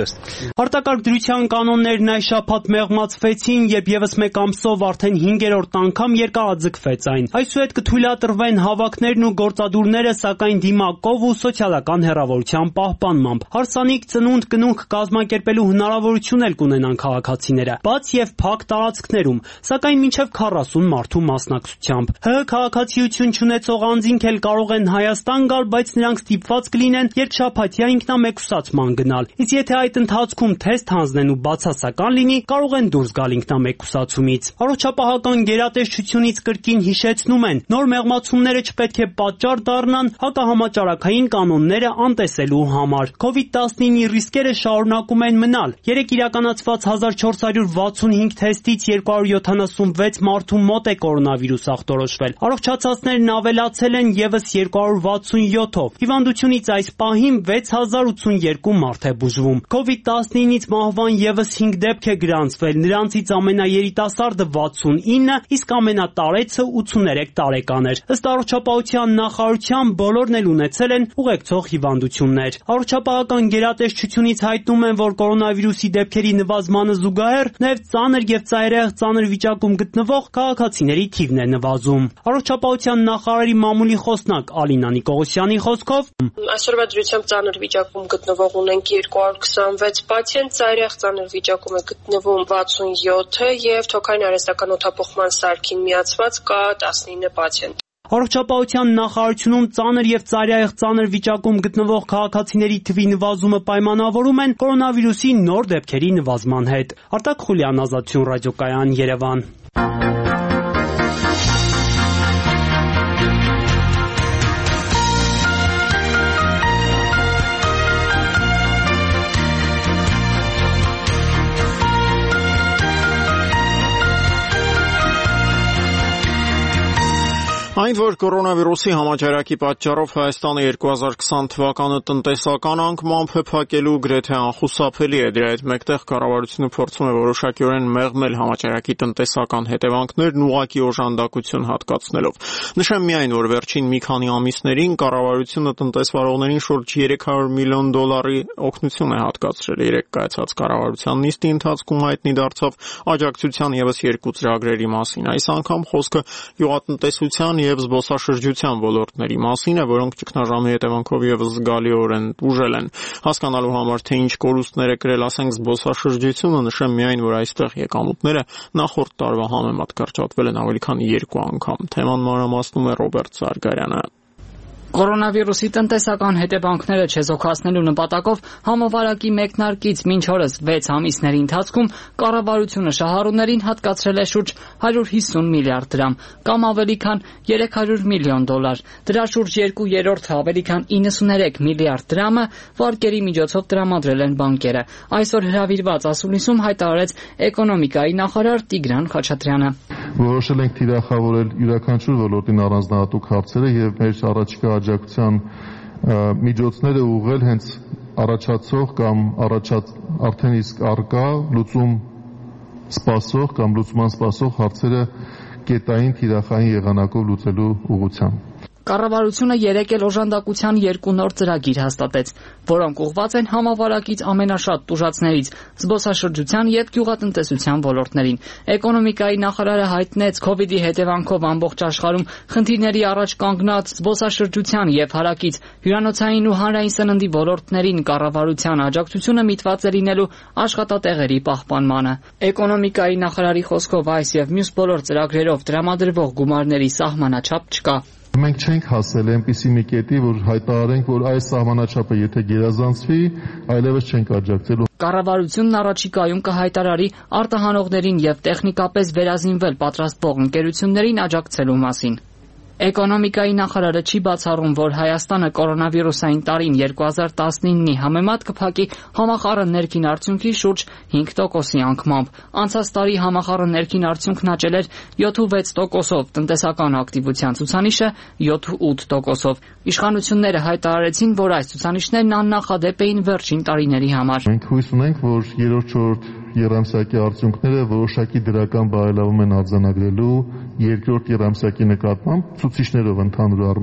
test. Արտակարգ դրության կանոններն այս շաբաթ մեղմացվեցին, երբ եւս մեկ ամսով արդեն հինգերորդ անգամ երկարաձգվեց այն։ Այսուհետ կթույլատրվեն հավաքներն ու գործադուլները, սակայն դիմակով ու սոցիալական հեռավորության պահպանմամբ։ Հարսանիք, ծնունդ, կնունք կազմակերպելու հնարավորություն էլ կունենան քաղաքացիները, բաց եւ փակ տարածքներում, սակայն մինչեւ քառասուն մարդու մասնակցությամբ։ ՀՀ քաղաքացիություն չունեցող անձինք էլ կարող են Հայաստան գալ, բայց նրանք ստիպված կլինեն երկշաբաթյա ինքնամեկուսացման գնալ։ Իսկ եթե այդ ընթացքում թեստ հանձնեն ու բացասական լինի, կարող են դուրս գալ ինքնամեկուսացումից։ Առողջապահական գերատեսչությունից կրկին հիշեցնում են, նոր մեղմացումները չպետք է պատճառ դառնան հակահամաճարակային կանոնները անտեսելու համար։ քովիդ տասնինի ռիսկերը շարունակում են մնալ։ Երեք իրականացված հազար չորս հարյուր վաթսունհինգ թեստից երկու հարյուր յոթանասունվեց մարդու մոտ է կորոնավիրուս ախտորոշվել։ Առողջացածներն ավելացել են եւս երկու հարյուր վաթսունյոթով։ Հիվանդությունից այս պահին վեց հազար ութսունյերկու մարդ է բուժվում։ քովիդ տասնինից մահվան եւս հինգ դեպք է գրանցվել։ Նրանցից ամենաերիտասարդը վաթսունինը, իսկ ամենատարեցը ութսուներեք տարեկան էր։ Ըստ առողջապահության նախարարության բոլորն էլ ունեցել են ուղեկցող հիվանդություններ։ Առողջապահական գերատեսչությունից հայտնում են, որ կորոնավիրուսի դեպքերի նվազմանը զուգահեռ նաև ծանր եւ ծայրահեղ ծանր վիճակում գտնվող քաղաքացիների թիվն է նվազում։ Առողջապահության նախարարի մամուլի խոսնակ Ալինա Նիկողոսյանի խոսքով այսօրվա դրությամբ ծանր վիճակում գտնվող ունենք երկու հարյուր քսանվեց պացիենտ, ծայրահեղ ծանր վիճակում է գտնվում վաթսունյոթը եւ թոքային արհեստական օդափոխման սարքին միացված կա տասնինը պացիենտ։ Առողջապահության նախարարությունում ծանր եւ ծայրահեղ ծանր վիճակում գտնվող քաղաքացիների թվի նվազումը պայմանավորում են կորոնավիրուսի նոր դեպքերի նվազման հետ։ Արտակ Խուլյան, Ազատություն ռադիոկայան, Երևան։ Այն, որ կորոնավիրուսի համաճարակի պատճառով Հայաստանը երկու հազար քսան թվականը տնտեսական անկմամբ է փակելու գրեթե անխուսափելի է։ Դրա հետ մեկտեղ կառավարությունը փորձում է որոշակիորեն մեղմել համաճարակի տնտեսական հետևանքներն ուղղակի օժանդակություն հատկացնելով։ Նշեմ միայն, որ վերջին մի քանի ամիսներին կառավարությունը տնտեսվարողներին շուրջ երեք հարյուր միլիոն դոլարի օգնություն է հատկացրել։ Երեք կայացած կառավարության նիստի ընթացքում հայտնի դարձավ աջակցության եւս երկու ծրագրերի մասին։ Այս անգամ խոսքը գյուղատնտեսության եւ զբոսաշրջության ոլորտների մասին է, որոնք ճգնաժամի հետևանքով եւս զգալիորեն ուժել են։ Հասկանալու համար, թե ինչ կորուստներ է կրել, ասենք, զբոսաշրջությունը, նշեմ միայն, որ այստեղ եկամուտները նախորդ տարվա համեմատ կրճատվել են ավելի քան երկու անգամ։ Թեման մանրամասնում է Ռոբերտ Զարգարյանը։ Կորոնավիրուսի տնտեսական հետևանքները չեզոքացնելու նպատակով համավարակի մեկնարկից մինչ օրս վեց ամիսների ընթացքում կառավարությունը շահառուներին հատկացրել է շուրջ հարյուր հիսուն միլիարդ դրամ, կամ ավելի քան երեք հարյուր միլիոն դոլար։ Դրա շուրջ երկու երրորդը ավելի քան իննսուներեք միլիարդ դրամը վարկերի միջոցով տրամադրել են բանկերը։ Այսօր հրավիրված ասուլիսում հայտարարեց էկոնոմիկայի նախարար Տիգրան Խաչատրյանը։ Որոշել ենք թիրախավորել յուրաքանչյուր ոլորտին առանձնահատուկ հարցերը եւ մեր առաջիկա աջակցության միջոցները ուղղել հենց առաջացող կամ առաջած արդեն իսկ արկա լուծում սպասող կամ լուծման սպասող հարցերը կետային թիրախային եղանակով լուծելու ուղղությամբ։ Կառավարությունը երեկ էլ օժանդակության երկու նոր ծրագիր հաստատեց, որոնք ուղղված են համավարակից ամենաշատ տուժածներից զբոսաշրջության եւ գյուղատնտեսության ոլորտներին։ Էկոնոմիկայի նախարարը հայտնեց քովիդի հետևանքով ամբողջ աշխարհում խնդիրների առաջ կանգնած զբոսաշրջության եւ հարակից հյուրանոցային ու հանրային սննդի ոլորտներին կառավարության աջակցությունը միտված է լինելու աշխատատեղերի պահպանմանը։ Էկոնոմիկայի նախարարի խոսքով այս եւ մյուս բոլոր ծրագրերով տրամադրվող գումարների սահմանաչափ չկա։ Մենք չենք հասել այնպիսի մի կետի, որ հայտարարենք, որ այս սահմանաչափը եթե գերազանցվի, այլևս չենք աջակցելու։ Կառավարությունն առաջիկայում կհայտարարի արտահանողներին եւ տեխնիկապես վերազինվել պատրաստվող ընկերություններին աջակցելու մասին։ Էկոնոմիկայի նախարարը չի բացառում, որ Հայաստանը կորոնավիրուսային տարին երկու հազար տասնինի համեմատ կփակի համախառը ներքին արդյունքի շուրջ հինգ տոկոսի անկմամբ։ Անցած տարի համախառը ներքին արդյունքն աճել էր յոթ վեց տոկոսով, տնտեսական ակտիվության ցուցանիշը յոթ ութ տոկոսով։ Իշխանությունները հայտարարեցին, որ այս ցուցանիշներն աննախադեպ էին վերջին տարիների համար։ Մենք հույս ունենք, որ երրորդ եռամսյակի արդյունքները որոշակի դրական բարելավում են արձանագրելու երկրորդ եռամսյակի նկատմամբ ցուցիչներով ընդհանուր առմամբ։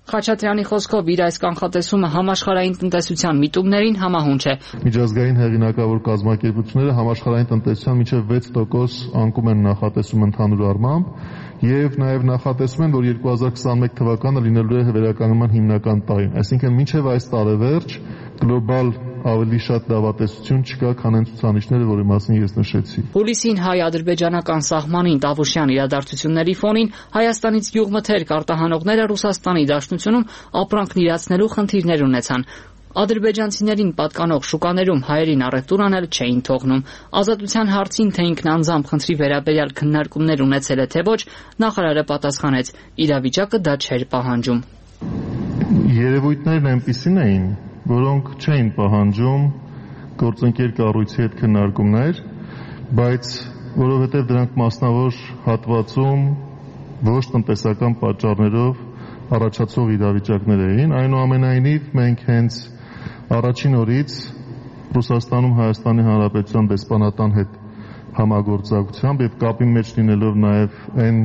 Խաչատրյանի խոսքով իր այս կանխատեսումը համաշխարհային տնտեսության միտումներին համահունչ է։ Միջազգային հեղինակավոր կազմակերպությունները համաշխարհային տնտեսության մինչև վեց տոկոս անկում են նախատեսում ընդհանուր առմամբ եւ նաեւ նախատեսում են, որ երկու հազար քսաներկու թվականը լինելու է վերականգնման հիմնական տարին, այսինքն մինչև այս տարեվերջ գլոբալ ավելի շատ դավատեսություն չկա, քան այն ցուցանիշները, որի մասին ես նշեցի։ Հուլիսին հայ-ադրբեջանական սահմանին Տավուշյան իրադարձությունների ֆոնին Հայաստանից գյուղմթերք արտահանողները Ռուսաստանի Դաշնությունում ապրանքն իրացնելու խնդիրներ ունեցան։ Ադրբեջանցիներին պատկանող շուկաներում հայերին առևտուր անել չէին թողնում։ Ազատության հարցին, թե ինքն անձամբ խնդրի վերաբերյալ քննարկումներ ունեցել է թե ոչ, նախարարը պատասխանեց՝ իրավիճակը դա չէր պահանջում։ Երևույթներն այնպիսին էին, որոնք չէին պահանջում գործընկեր կառույցի հետ քննարկումներ, բայց որովհետև դրանք մասնավոր հատվածում ոչ տնտեսական պատճառներով առաջացող իրավիճակներ էին, այնուամենայնիվ մենք հենց առաջին օրից Ռուսաստանում Հայաստանի Հանրապետության դեսպանատան հետ համագործակցությամբ եւ կապի մեջ լինելով նաեւ այն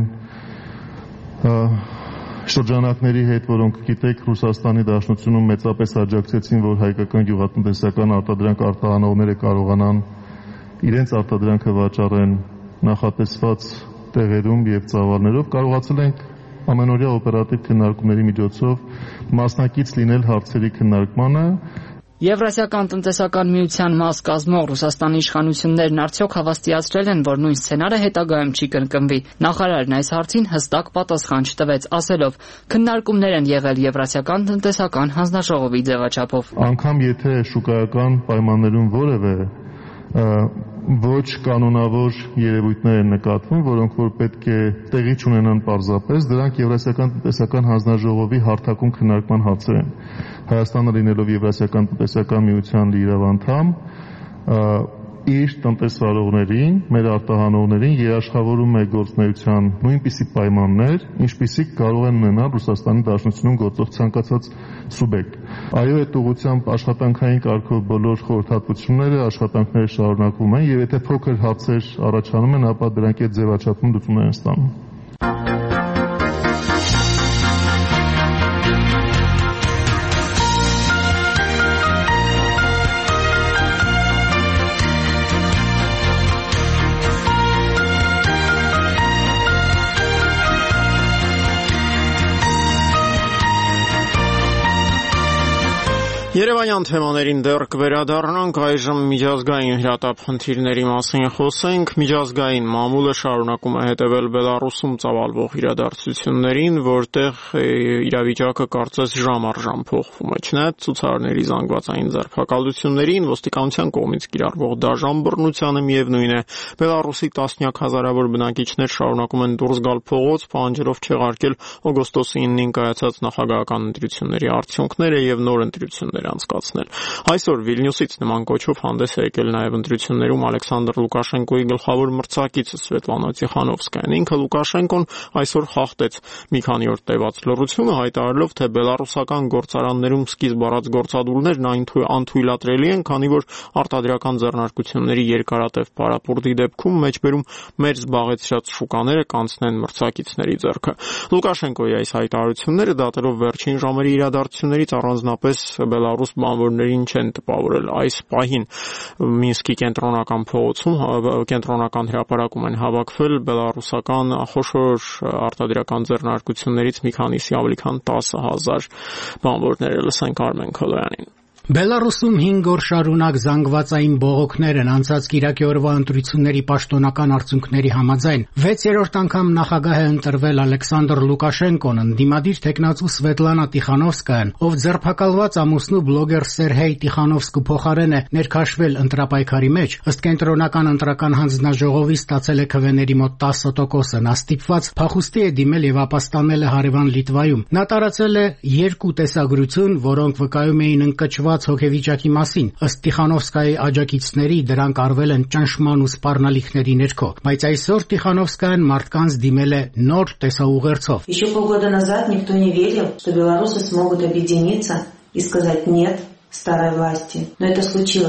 շրջանակների հետ, որոնք գիտեք Ռուսաստանի Դաշնությունում մեծապես աջակցեցին, որ հայկական գյուղատնտեսական արտադրանք արտահանողները կարողանան իրենց արտադրանքը վաճառեն նախատեսված տեղերում եւ ծավալներով, կարողացել ենք ամենօրյա օպերատիվ քննարկումների միջոցով մասնակից լինել հարցերի քննարկմանը։ Եվրասիական տնտեսական միության մաս կազմող Ռուսաստանի իշխանություններն արդյոք հավաստիացրել են, որ նույն սցենարը հետագայում չի կրկնվի։ Նախարարն այս հարցին հստակ պատասխան չտվեց, ասելով՝ քննարկումներ են եղել Եվրասիական տնտեսական հանձնաժողովի ձևաչափով։ Անգամ եթե շուկայական պայմաններում որևէ ոչ կանոնավոր երևույթներ են նկատվում, որոնք որ պետք է տեղի չունենան պարզապես, դրանք Եվրասիական տնտեսական հանձնաժողովի հարթակում քննարկման հարցեր են։ Հայաստանը լինելով Եվրասիական տնտեսական միության լիիրավ անդամ, իր տնտեսվարողներին, մեր արտահանողներին երաշխավորում է գործունեության նույնպիսի պայմաններ, ինչպիսիք կարող են ունենալ Ռուսաստանի Դաշնությունում գործող ցանկացած սուբյեկտ։ Այո, այդ ուղղությամբ աշխատանքային կարգով բոլոր խորհրդատվությունները, աշխատանքները շարունակվում են, եւ եթե փոքր հարցեր առաջանում են, ապա դրանք այդ ձևաչափում լուծումներ են ստանում։ Երևանյան թեմաներին դեռ կվերադառնանք, այժմ միջազգային հրատապ խնդիրների մասին խոսենք։ Միջազգային մամուլը շարունակում է հետևել Բելարուսում ծավալվող իրադարձություններին, որտեղ իրավիճակը կարծես ժամ առ ժամ փոխվում է։ Չնայած ցուցարարների զանգվածային ձերբակալություններին, ոստիկանության կողմից կիրառվող դաժան բռնությանը միևնույն է, Բելարուսի տասնյակ հազարավոր բնակիչներ շարունակում են դուրս գալ փողոց, պահանջելով չեղարկել օգոստոսի իննին կայացած նախագահական ընտրությունների արդյունքները եւ նոր ընտրություններ անցկացնել։ Այսօր Վիլնյուսից նման կոչով հանդես է եկել նաև ընտրություններում Ալեքսանդր Լուկաշենկոյի գլխավոր մրցակիցը Սվետլանա Տիխանովսկայան։ Ինքը Լուկաշենկոն այսօր խախտեց մի քանի օր տևած լռությունը, հայտարարելով, թե բելարուսական գործարաններում սկիզբ առած գործադուլներն անթույլատրելի են, քանի որ արտադրական ձեռնարկությունների երկարատև պարապուրտի դեպքում մեջբերում մեր զբաղեցրած շուկաները կանցնեն մրցակիցների ձեռքը։ Լուկաշենկոյի այս հայտարարությունները դատելով վերջին ժամերի իրադարձություններից առանձնապես Բելարուս բանվորներին չեն տպավորել։ Այս պահին Մինսկի կենտրոնական փողոցում կենտրոնական հրապարակում են հավաքվել բելարուսական խոշոր արտադրական ձեռնարկություններից մի քանիսի ավելի քան տասը հազար բանվորներ։ Լսենք Արմեն Քոլոյանին։ Բելարուսում հինգ օր շարունակ զանգվածային բողոքներ են անցած կիրակի օրվա ընտրությունների պաշտոնական արդյունքների համաձայն։ վեցերորդ անգամ նախագահ է ընտրվել Ալեքսանդր Լուկաշենկոն, ընդդիմադիր թեկնածու Սվետլանա Տիխանովսկայան, ով ձերբակալված ամուսնու բլոգեր Սերհեյ Տիխանովսկու փոխարեն է ներքաշվել ընտրապայքարի մեջ, ըստ կենտրոնական ընտրական հանձնաժողովի ստացել է քվեների մոտ տասը տոկոսը, նա ստիպված փախուստի է դիմել եւ ապաստանել է հարևան Լիտվայում։ Նա տարածել է երկու տեսագրություն, որոնք վկայում էին ընկճված հոգեվիճակի մասին, ըստ Տիխանովսկայի աջակիցների դրանք արվել են ճնշման ու սպառնալիքների ներքո, բայց այսօր Տիխանովսկայան մարդկանց դիմել է նոր տեսաուղերձով։ Еще полгода назад никто не верил, что белорусы смогут объединиться и сказать нет старой власти, но это случилось.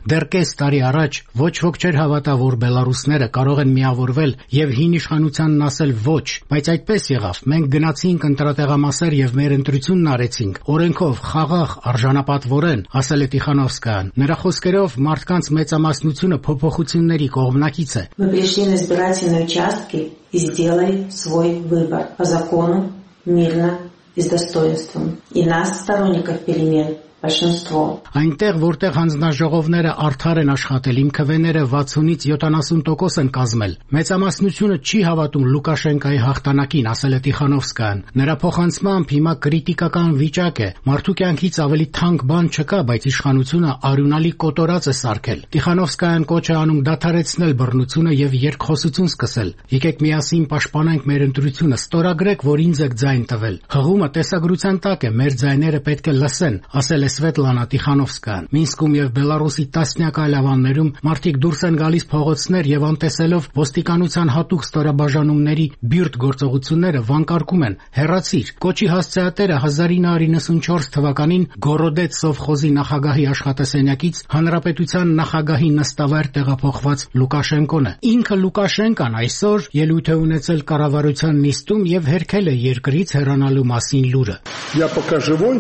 Դեռ կես տարի առաջ ոչ ոք չէր հավատա, որ բելարուսները կարող են միավորվել եւ հին իշխանությանն ասել ոչ, բայց այդպես եղավ։ Մենք գնացինք ընտրատեղամասեր եւ մեր ընտրությունն արեցինք, օրենքով, խաղաղ, արժանապատվորեն, ասել է Տիխանովսկայան։ Նրա խոսքերով մարդկանց մեծամասնությունը փոփոխությունների կողմնակից է։ Мы пришли на избирательные участки и сделали свой выбор по закону, мирно и с достоинством. И нас, сторонников перемен, большинство. Այնտեղ, որտեղ հանձնաժողովները արդար են աշխատել, իմ քվեները վաթսունից յոթանասուն տոկոս են կազմել։ Մեծամասնությունը չի հավատում Լուկաշենկայի հաղթանակին, ասել է Տիխանովսկայան։ Նրա փոխանցմամբ հիմա կրիտիկական վիճակ է։ Մարդու կյանքից ավելի թանկ բան չկա, բայց իշխանությունը արյունալի կոտորած է սարքել։ Տիխանովսկայան կոչ է անում դադարեցնել բռնությունը եւ երկխոսություն սկսել։ Եկեք միասին պաշտպանենք մեր ընտրությունը, ստորագրեք, որ ինձ եք ձայն տվել։ Հղումը տեսագրության տակ է, մեր ձայները պետք է լսեն, ասել է Սվետլանա Տիխանովսկայան։ Մինսկում եւ Բելարուսի տասնյակ այլ ավաններում մարդիկ դուրս են գալիս փողոցներ եւ անտեսելով ոստիկանության հատուկ ստորաբաժանումների բիրտ գործողությունները վանկարկում են. հեռացիր։ Կոչի հասցեատերը հազար ինը հարյուր նվաթ թվականին Գորոդեց սովխոզի նախագահի աշխատասենյակից հանրապետության նախագահի նստավայր տեղափոխված Լուկաշենկոն է։ Ինքը Լուկաշենկան այսօր ելույթ է ունեցել կառավարության նիստում եւ հերքել է երկրից հեռանալու մասին լուրը։ Я пока живой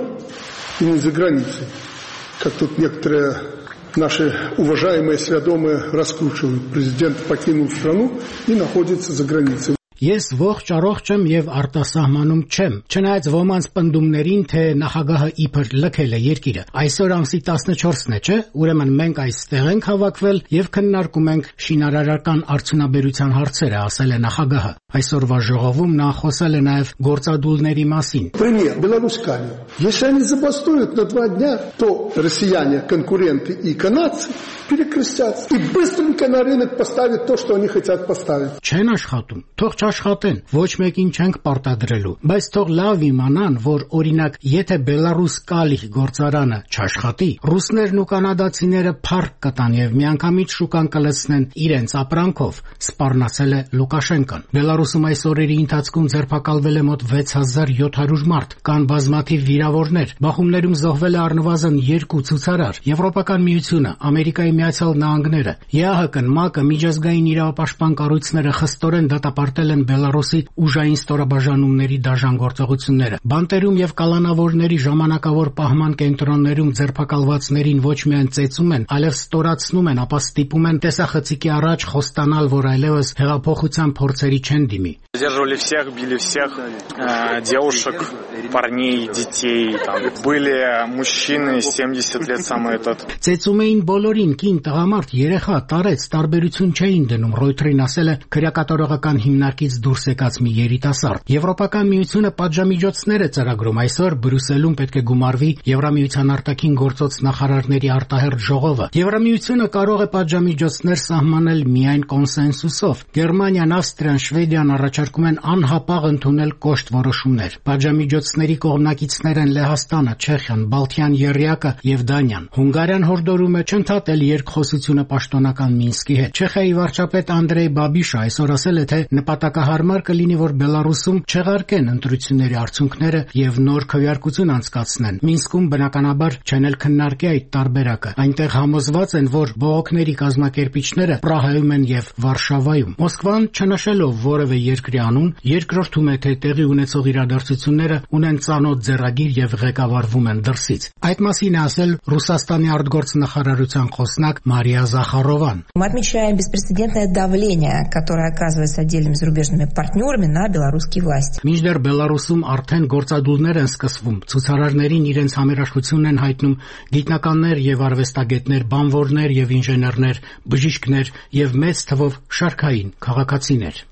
и не за границей, как тут некоторые наши уважаемые свядомые раскручивают. Президент покинул страну и находится за границей. Ես ողջ առողջ եմ եւ արտասահմանում չեմ, չնայած ոմանց պնդումներին, թե նախագահը իբր լքել է երկիրը։ Այսօր ամսի տասնչորսն է, չէ՞, ուրեմն մենք այստեղ ենք հավաքվել եւ քննարկում ենք շինարարական արդյունաբերության հարցերը, ասել է նախագահը։ Այսօրվա ժողովում նա խոսել է նաեւ գործադուլների մասին։ Пример, белорусская. Если они забастуют на два дня, то россияне, конкуренты и канадцы перекрестятся и быстренько на рынок поставят то, что они хотят поставить. Չեն աշխատում, թող չաշխատեն, ոչ մեկին չենք պարտադրելու, բայց թող լավ իմանան, որ օրինակ, եթե Բելարուս կալիք գործարանը չաշխատի, ռուսներն ու կանադացիները փառք կտան եւ միանգամից շուկան կլցնեն իրենց ապրանքով, սպառնացել է Լուկաշենկան։ Բելարուսում այս օրերի ընթացքում ձերբակալվել է մոտ վեց հազար յոթ հարյուր մարդ, կան բազմաթիվ վիրավորներ, բախումներում զոհվել է առնվազն երկու ցուցարար, Եվրոպական միությունը, Ամերիկայի Միացյալ Նահանգները, ԵԱՀԿ-ն, ՄԱԿ-ը, միջազգային իրավապաշտպան կառույցները խստորեն դատապարտել են Բելարուսի ուժային ստորաբաժանումների դաժան գործողությունները։ Բանտերում եւ կալանավորների ժամանակավոր պահման կենտրոններում ձերբակալվածներին ոչ միայն ծեծում են, այլև ստորացնում են, ապա стипում են տեսախցիկի առաջ խոստանալ, որ այլևս հեղափոխության փորձերի չեն դիմի։ Задерживали всех, били всех, э, девушек, парней, детей. Там были мужчины семьдесят лет самый этот. Ծեծում էին բոլորին, կին, տղամարդ, երեխա, տարեց, տարբերություն չէին դնում, Ռոյթերին ասել է քրեակատարողական հիմնարկից դուրս եկած մի երիտասարդ։ Եվրոպական միությունը պատժամիջոցներ է ծրագրում, այսօր Բրյուսելում պետք է գումարվի Եվրամիության արտաքին գործոց նախարարների արտահերթ ժողովը։ Եվրամիությունը կարող է պատժամիջոցներ սահմանել միայն կոնսենսուսով։ Գերմանիան, Ավստրիան, Շվեդիան առաջարկում են անհապաղ ընդունել կոշտ որոշումներ։ Պատժամիջոցների կողմնակիցներ են Լեհաստանը, Չեխիան, Բալթյան եռյակը եւ Դանիան։ Հունգարիան հորդորում է չընդհատել երկխոսությունը պաշտոնական Մինսկի հետ։ Չեխիայի վարչապետ Անդրեյ Բաբիշը այսօր ասել է, թե նպատակահարմար կլինի, որ Բելարուսում չեղարկեն ընտրությունների արդյունքները եւ նոր քվեարկություն անցկացնեն։ Մինսկում բնականաբար չեն էլ քննարկի այդ տարբերակը։ Այնտեղ համոզված են, որ բողոքների կազմակերպիչները Պրահայում են եւ Վարշավայում։ Մոսկվան, չնշելով որևէ երկրի անուն, երկրորդում է, թե տեղի ունեցող իրադարձությունները ունեն ծանոթ ձեռագիր եւ ղեկավարվում են դրսից։ Այդ մասին է ասել Ռուսաստանի արտգործնախարարության խոսնակ Մարիա Զախարովան։ Мы отмечаем беспрецедентное давление, которое оказывается отдельными зарубежными партнерами на белорусские власти. Մինչդեռ Բելարուսում արդեն գործադուլներ են սկսվում։ Ցուցարարներին իրենց համերաշխությունն են հայտնում գիտնականներ եւ արվեստագետներ, բանվորներ եւ ինժեներներ, բժիշկներ եւ մեծ թվով շարքային քաղաքացիներ։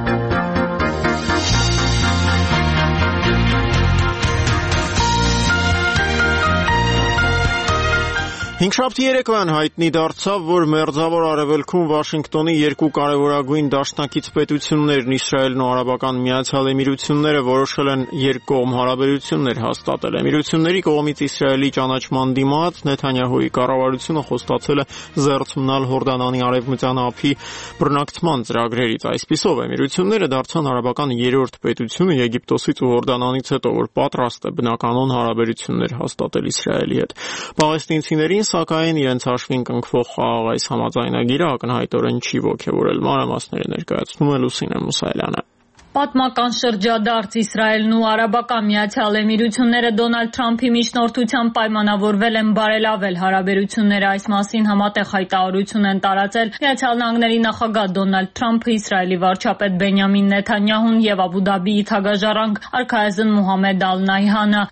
Հինգշաբթի երեկոյան հայտնի դարձավ, որ Մերձավոր Արևելքում Վաշինգտոնի երկու կարևորագույն դաշնակից պետություններն Իսրայելն ու Արաբական Միացյալ Էմիրությունները որոշել են երկկողմ հարաբերություններ հաստատել։ Էմիրությունների կողմից Իսրայելի ճանաչման դիմաց Նեթանյահուի կառավարությունը խոստացել է զերծ մնալ Հորդանանի արևմտյան ափի բռնակցման ծրագրերից։ Այսպիսով Էմիրությունները դարձան արաբական երրորդ պետությունը Եգիպտոսից ու Հորդանանից հետո, որ պատրաստ է բնականոն հարաբերություններ հաստատել Իսրայելի հետ։ Պաղեստինցիներին սակայն իրենց հաշվին կնքվող խաղաղ այս համաձայնագիրը ակնհայտորեն չի ոգևորել։ Մանրամասները ներկայացնում է Լուսինե Մուսայելյանը։ Պատմական շրջադարձ Իսրայելն ու Արաբական Միացյալ Էմիրությունները Դոնալդ Թրամփի միջնորդությամբ պայմանավորվել են բարելավել հարաբերությունները, այս մասին համատեղ հայտարարություն են տարածել Միացյալ Նահանգների նախագահ Դոնալդ Թրամփը, Իսրայելի վարչապետ Բենյամին Նեթանյահուն եւ Աբու Դաբիի թագաժառանգ արքայազն Մուհամմեդ Ալ-Նահյանը։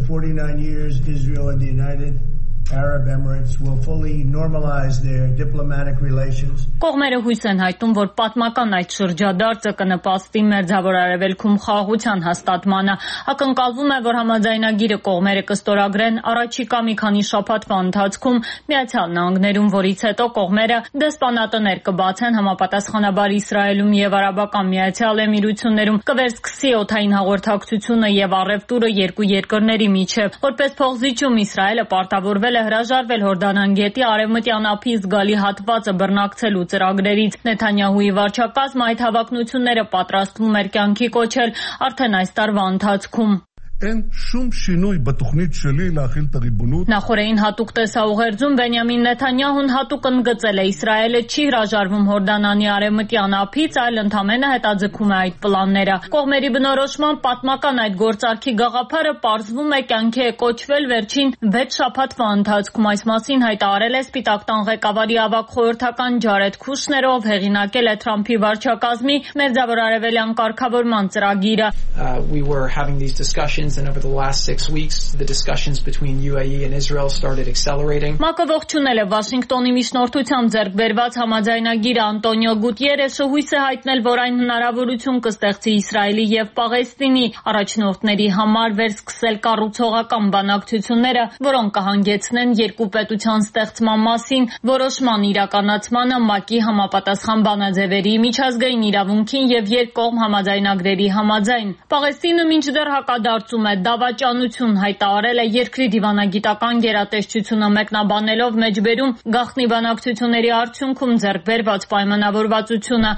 Arab Emirates will fully normalize their diplomatic relations. Կողմերը հույս են հայտնում, որ պատմական այդ շրջադարձը կնպաստի Մերձավոր Արևելքում խաղաղության հաստատմանը։ Ակնկալվում է, որ համաձայնագիրը կողմերը կստորագրեն առաջիկա մի քանի շաբաթվա ընթացքում Միացյալ Նահանգներում, որից հետո կողմերը դեսպանատներ կբացեն համապատասխանաբար Իսրայելում եւ Արաբական Միացյալ Էմիրություններում, կվերսկսի օդային հաղորդակցությունը եւ առևտուրը երկու երկրների միջեւ։ Որպես փոխզիջում Իսրայելը պարտավորվել է հրաժարվել Հորդանան գետի արևմտյան ափի զգալի հատվածը բռնակցելու ծրագրերից։ Նեթանյահուի վարչակազմը այդ հավակնությունները պատրաստվում էր կյանքի կոչել արդեն այս տարվա ընթացքում։ אין שום שינוי בתוכנית שלי להחיל את הריבונות. Նախորդին հատուկ տեսաուղերձում Բենյամին Նեթանյահուն հատուկ ընդգծել է Իսրայելը չի հրաժարվում Հորդանանի արևմտյան ափից, այլ ընդամենը հետաձգում է այդ պլանները։ Կողմերի բնորոշման պատմական այդ գործարքի գաղափարը պարզվում է կյանքի է կոչվել վերջին վեց շաբաթվա ընթացքում։ Այս մասին հայտարարել է Սպիտակ տան ղեկավարի ավագ խորհրդական Ջարեդ Քուշները, ով հեղինակել է Թրամփի վարչակազմի Մերձավոր Արևելյան կարգավորման ծրագիրը։ We were having these discussions and over the last six weeks the discussions between U A E and Israel started accelerating. ՄԱԿ-ը ողջունել է Վաշինգտոնի միջնորդությամբ ձեռք բերված համաձայնագիրը։ Անտոնիո Գուտիերեսը հույս է հայտնել, որ այն հնարավորություն կստեղծի Իսրայելի եւ Պաղեստինի առաջնորդների համար վերսկսել կառուցողական բանակցությունները, որոնք կհանգեցնեն երկու պետության ստեղծման մասին որոշման իրականացմանը, ՄԱԿ-ի համապատասխան բանաձևերի, միջազգային իրավունքին եւ երկկողմ համաձայնագրերի համաձայն։ Պաղեստինը մինչդեռ հակադարձում է դավաճանություն հայտարարել է երկրի դիվանագիտական գերատեսչությունը մեկնաբանելով մեջբերում գաղտնի բանակցությունների արդյունքում ձեռք բերված պայմանավորվածությունը։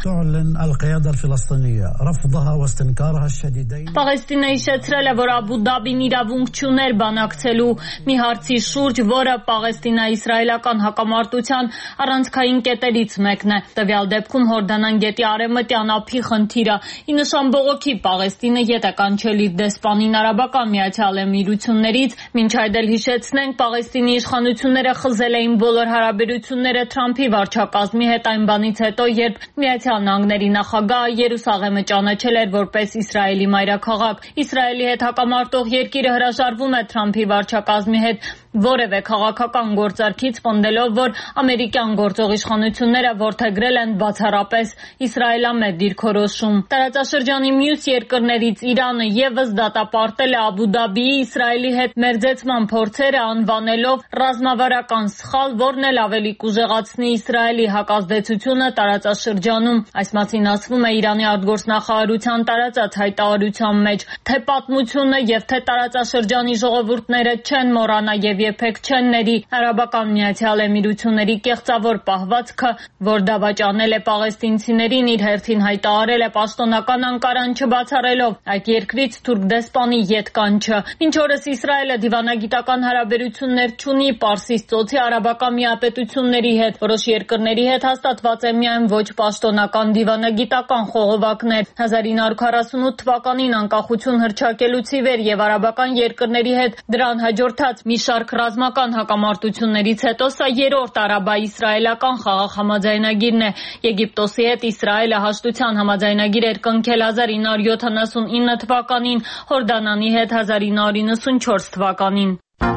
Պաղեստինը հիշեցրել է, որ Աբու Դաբին իրավունք չուներ բանակցելու մի հարցի շուրջ, որը պաղեստինա-իսրայելական հակամարտության առանցքային կետերից մեկն է։ Տվյալ դեպքում Հորդանան գետի արևմտյան ափի խնդիրը ի նշան բողոքի Պաղեստինը ետ է կանչել իր դեսպանին Արաբական Միացյալ Էմիրություններից, մինչ այդ էլ հիշեցնենք, Պաղեստինի իշխանությունները խզել էին բոլոր հարաբերությունները Թրամփի վարչակազմի հետ այն բանից հետո, երբ Միացյալ Նահանգների նախագահը Երուսաղեմը ճանաչել էր որպես Իսրայելի մայրաքաղաք։ Իսրայելի հետ հակամարտող երկիրը հրաժարվում է Թրամփի վարչակազմի հետ որևէ քաղաքական գործարքից, պնդելով, որ ամերիկյան գործող իշխանությունները որդեգրել են բացառապես իսրայելամետ դիրքորոշում։ Տարածաշրջանի մյուս երկրներից Իրանը եւս դատապարտել է Աբու Դաբիի Իսրայելի հետ մերձեցման փորձերը, անվանելով ռազմավարական սխալ, որն էլ ավելի կուժեղացնի Իսրայելի հակազդեցությունը տարածաշրջանում։ Այս մասին ասվում է Իրանի արտգործնախարարության տարածած հայտարարության մեջ, թե պատմությունը եւ թե տարածաշրջանի ժողովուրդները չեն մոռանա եւ երբեք չեն ների Արաբական Միացյալ Էմիրությունների կեղծավոր պահվածքը, որ դավաճանել է պաղեստինցիներին, իր հերթին հայտարարել է պաշտոնական Անկարան չբացառելով այդ երկրից թուրք դեսպանի ետ կանչը։ Մինչ օրս Իսրայելը դիվանագիտական հարաբերություններ չունի Պարսից ծոցի արաբական միապետությունների հետ, որոշ երկրների հետ հաստատված է միայն ոչ պաշտոնական դիվանագիտական խողովակներ։ հազար ինը հարյուր քառասունութ թվականին անկախություն հռչակելուց ի վեր եւ արաբական երկրների հետ դրան հաջորդած մի շարք ռազմական հակամարտություններից հետո սա երրորդ արաբա-իսրայելական խաղաղ համաձայնագիրն է։ Եգիպտոսի հետ Իսրայելը հաշտության համաձայնագիր էր կնքել հազար ինը հարյուր յոթանասունինը թվականին, Հորդանանի հետ հազար ինը հարյուր իննսունչորս թվականին։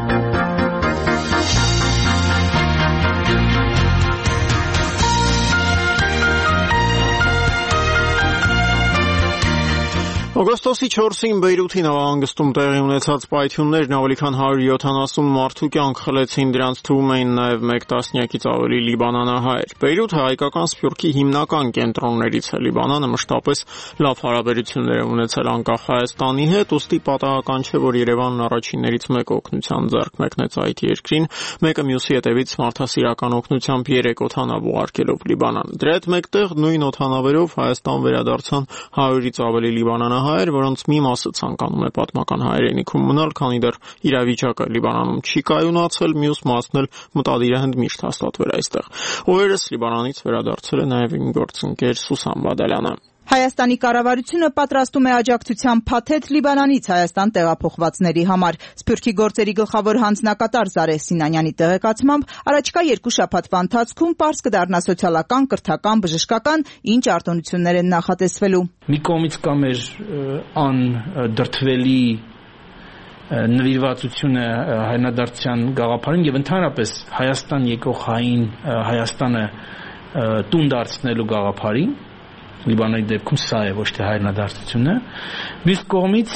Օգոստոսի չորսին Բեյրութի նավահանգստում տեղի ունեցած պայթյուններն ավելի քան հարյուր յոթանասուն մարդու կյանք խլեցին, դրանց թվում էին նաև մեկ տասնյակից ավելի լիբանանահայեր։ Բեյրութը հայկական սփյուռքի հիմնական կենտրոններից է։ Լիբանանը մշտապես լավ հարաբերություններ է ունեցել անկախ Հայաստանի հետ, ուստի պատահական չէ, որ Երևանն առաջիններից մեկը օգնության ձեռք մեկնեց այդ երկրին, մեկը մյուսի հետևից մարդասիրական օգնությամբ երեք օդանավ ուղարկելով Լիբանան։ Դրա հետ մեկտեղ նույն օդանավերով Հայաստան վերադարձան հարյուրից ավելի լիբանանահայեր, հայեր, որոնց մի մասը ցանկանում է պատմական հայրենիքում մնալ, քանի դեռ իրավիճակը Լիբանանում չի կայունացել, մյուս մասն էլ մտադիր է ընդմիշտ հաստատվել այստեղ։ Օրերս Լիբանանից վերադարձել է նաև իմ գործընկեր Սուսան Բադալյանը։ Հայաստանի կառավարությունը պատրաստում է աջակցության փաթեթ Լիբանանից Հայաստան տեղափոխվածների համար։ Սփյուռքի գործերի գլխավոր հանձնակատար Զարեհ Սինանյանի տեղեկացմամբ առաջիկա երկու շաբաթվա ընթացքում պարզ կդառնա սոցիալական, կրթական, բժշկական ինչ արտոնություններ են նախատեսվելու։ Մի կողմից կա մեր անդրդվելի նվիրվածությունը հայրենադարձության գաղափարին եւ ընդհանրապես Հայաստան եկող հային Հայաստանը տուն դարձնելու գաղափարին։ Լիբանանի դեպքում սա է, ոչ թե հայրենադարձությունը։ Մյուս կողմից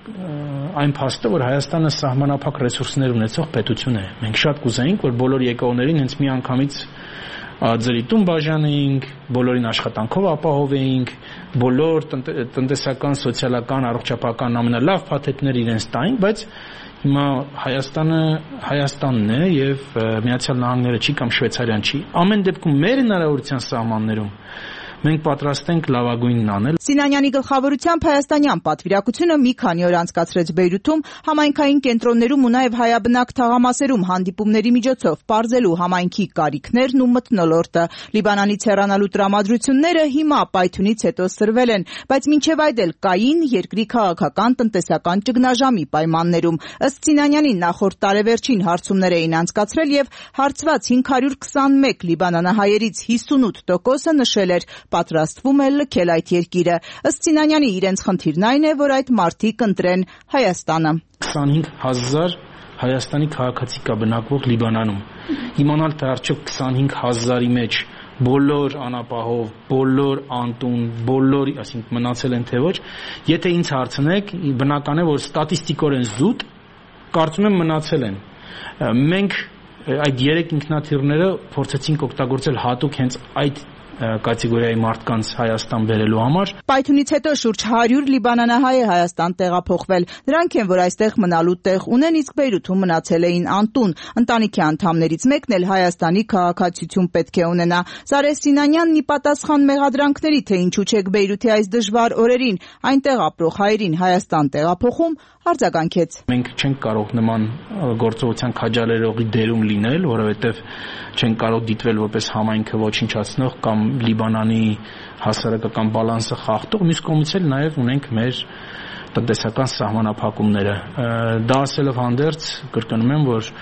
այն փաստը, որ Հայաստանը սահմանափակ ռեսուրսներ ունեցող պետություն է։ Մենք շատ կուզեինք, որ բոլոր եկողներին հենց մի անգամից ձերի տուն բաժանեինք, բոլորին աշխատանքով ապահովեինք, բոլոր տնտեսական, սոցիալական, առողջապահական ամենալավ փաթեթները իրենց տային, բայց հիմա Հայաստանը Հայաստանն է եւ Միացյալ Նահանգները չի կամ Շվեյցարիան չի։ Ամեն դեպքում մեր հնարավորության սահմաններում մենք պատրաստ ենք լավագույնն անել։ Սինանյանի գլխավորությամբ հայաստանյան պատվիրակությունը մի քանի օր անցկացրեց Բեյրութում, համայնքային կենտրոններում ու նաև հայաբնակ թաղամասերում հանդիպումների միջոցով պարզելու համայնքի կարիքներն ու մթնոլորտը։ Լիբանանից հեռանալու տրամադրությունները հիմա պայթյունից հետո սրվել են, բայց մինչև այդ էլ կային երկրի քաղաքական տնտեսական ճգնաժամի պայմաններում։ Ըստ Սինանյանի նախորդ տարեվերջին հարցումներ էին անցկացրել եւ հարցված հինգ հարյուր քսանմեկ լիբանանահայերից հիսունութ տոկոսը նշել էր պատրաստվում է լքել այդ երկիրը։ Ըստ Սինանյանի իրենց խնդիրն այն է, որ այդ մարդիկ ընտրեն Հայաստանը։ քսանհինգ հազար Հայաստանի քաղաքացի կա բնակվող Լիբանանում։ Իմանալ թե արդյոք քսանհինգ հազարի մեջ բոլոր անապահով, բոլոր անտուն, բոլոր, այսինքն մնացել են թե ոչ, եթե ինձ հարցնեք, բնական է, որ ստատիստիկորեն զուտ կարծում եմ մնացել են։ Մենք այդ երեք ինքնաթիռները փորձեցինք օգտագործել հատուկ հենց այդ կատեգորիայի մարդկանց Հայաստան բերելու համար։ Պայթյունից հետո շուրջ հարյուր լիբանանահայ է Հայաստան տեղափոխվել։ Նրանք են, որ այստեղ մնալու տեղ ունեն, իսկ Բեյրութում մնացել էին անտուն։ Ընտանիքի անդամներից մեկն էլ Հայաստանի քաղաքացիություն պետք է ունենա։ Զարեհ Սինանյանն ի պատասխան մեղադրանքների, թե ինչու չեք Բեյրութի այս դժվար օրերին այնտեղ ապրող հայերին Հայաստան տեղափոխում, արձագանքեց։ Մենք չենք կարող նման գործողության քաջալերողի դերում լինել, որովհետև չենք կարող դիտվել որպես համայնքը ոչնչացնող կամ Լիբանանի հասարակական բալանսը խախտող, մյուս կողմից էլ նաև ունենք մեր տնտեսական սահմանափակումները։ Դա ասելով հանդերձ կրկնում եմ, որ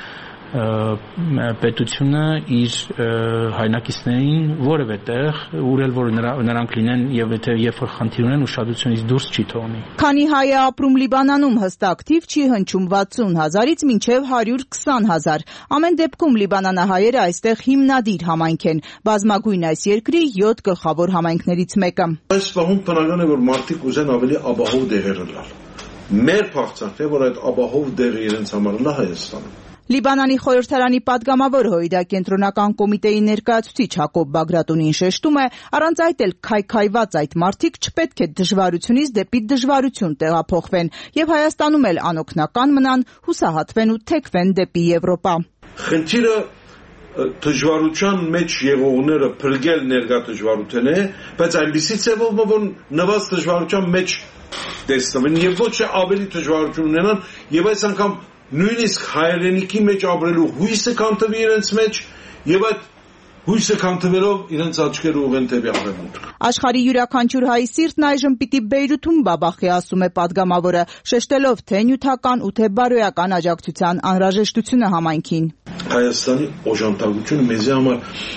պետությունը իր հայրենակիցներին որևէ տեղ ուրել որ նրանք լինեն եւ եթե երբ որ խնդիր ունեն ուշադրությունից դուրս չի թողնի։ Քանի հայ է ապրում Լիբանանում հստակ թիվ չի հնչում վաթսուն հազարից մինչև հարյուր քսան հազար։ Ամեն դեպքում լիբանանահայերը այստեղ հիմնադիր համայնք են, բազմագույն այս երկրի յոթ գլխավոր համայնքներից մեկը։ Այս պահում բնական է որ մարդիկ ուզեն ավելի ապահով դեղեր լալ։ Մեր փախցանքն է որ այդ ապահով դեղը իրենց համար լա Հայաստանում։ Լիբանանի խորհրդարանի падգամավոր Հույդա կենտրոնական կոմիտեի ներկայացուցիչ Հակոբ Բագրատունին շեշտում է, առանց այդ էլ քայքայված այդ մարդիկ չպետք է դժվարությունից դեպի դժվարություն տեղափոխվեն եւ Հայաստանում էլ անօգնական մնան, հուսահատվեն ու թեքվեն դեպի Եվրոպա։ Խնդիրը դժվարության մեջ եղողները փրկել ներկա դժվարություն է, բայց այնպիսի ցեվով որ նվազ դժվարության մեջ տեսնվեն եւ ոչ թե ավելի դժվարություն ունենան եւ այս անգամ նույնիսկ հայրենիքի մեջ ապրելու հույսը կանտվի իրենց մեջ եւ այդ հույսը կանտվելով իրենց աչքերը ուղեն դեպի արևմուտք։ Աշխարհի յուրաքանչյուր հայ սիրտն այժմ պիտի Բեյրութում բաբախի, ասում է падգամավորը, շեշտելով թե նյութական ու թե բարոյական աջակցության անհրաժեշտությունը համայնքին։ Հայաստանի օժանդակությունը մեզ համար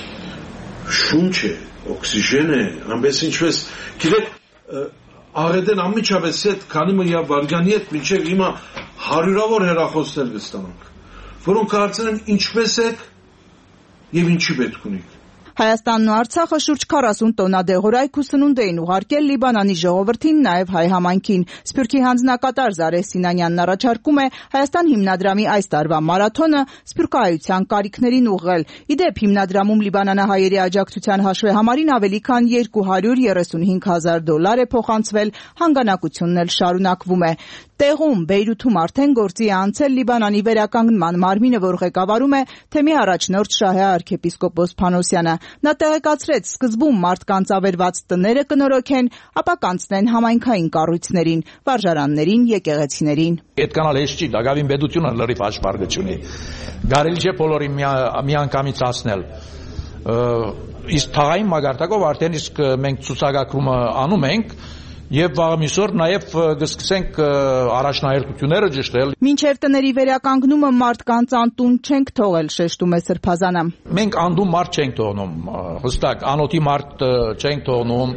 շունչ է, օքսիգեն է, ամենից ինչպես գիտեք Աղետեն ամիջապես այդ քանի մյա վարգանի հետ մինչև հիմա հարյուրավոր հեռախոսներ կստանանք, որոնք հարցնում են ինչպես եք եւ ինչի պետք ունիք։ Հայաստանն ու Արցախը շուրջ քառասուն տոննա դեղորայք ու սնունդ էին ուղարկել Լիբանանի ժողովրդին, նաև հայ համայնքին։ Սփյուռքի հանձնակատար Զարեհ Սինանյանն առաջարկում է Հայաստան հիմնադրամի այս տարվա մարաթոնը սփյուռքահայության կարիքներին ուղղել։ Իդեպ հիմնադրամում լիբանանահայերի աջակցության հաշվեհամարին ավելի քան երկու հարյուր երեսունհինգ հազար դոլար է փոխանցվել, հանգանակությունն էլ շարունակվում է։ Տեղում Բեյրութում արդեն գործի է անցել Լիբանանի վերականգնման մարմինը, որ ղեկավարում է թեմի առաջնորդ Շահե arczepiskopos Փանոսյանը։ Նա տեղեկացրեց, սկզբում մարդկանց ավերված տները կնորոգեն, ապա կանցնեն համայնքային կառույցներին, վարժարաններին, եկեղեցիներին։ Այդքան էլ չի, դակավին պետությունը լրիվ հաշվարկությունի։ Գարելի չէ բոլորին միանգամից ասնել։ Իսկ թաղային մագարտակով արդեն իսկ մենք ցուցակագրումը անում ենք եւ վաղ միսօր նաեւ կսկսենք առաջնահերթությունները ճշտել։ Մինչև տների վերականգնումը մարդկանց անտուն չենք թողել, շեշտում է Սրբազանը։ Մենք անդում մարդ չենք թողնում, հստակ անոթի մարդ չենք թողնում։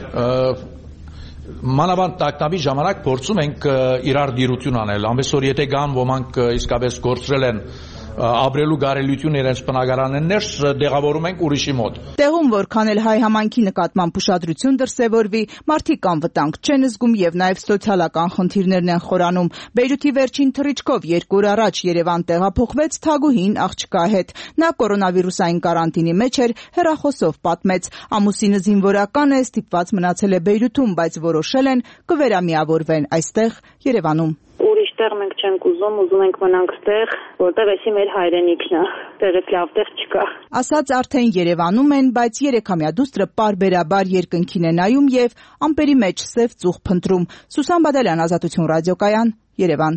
Մանավանդ տակնավի ժամանակ փորձում ենք իրար դիրություն անել, ամենսօր եթե կան ոմանք իսկապես գործրել են ապրելու գարելություն իրենց բնակարանեն ներս դեղավորում ենք ուրիշի մոտ։ Տեղում որքան էլ հայ համայնքի նկատմամբ ուշադրություն դրսևորվի, մարդիկ անվտանգ չեն զգում եւ նաեւ սոցիալական խնդիրներն են խորանում։ Բեյրութի վերջին թռիչքով երկու օր առաջ Երևան տեղափոխվեց Թագուհին աղջկա հետ։ Նա կորոնավիրուսային կարանտինի մեջ էր, հեռախոսով պատմեց. ամուսինը զինվորական է, ստիպված մնացել է Բեյրութում, բայց որոշել են կվերամիավորվեն այստեղ Երևանում։ Ուրիշ տեղ մենք չենք ուզում, ուզում ենք մնանք ստեղ, որտեղ էսի մեր հայրենիքն է, տեղից լավ տեղ չկա։ Ասած արդեն Երևանում են, բայց երեքամյա դուստրը պարբերաբար երկնքին է նայում եւ ամպերի մեջ սև ծուխ փնտրում։ Սուսան Բադալյան, Ազատություն ռադիոկայան, Երևան։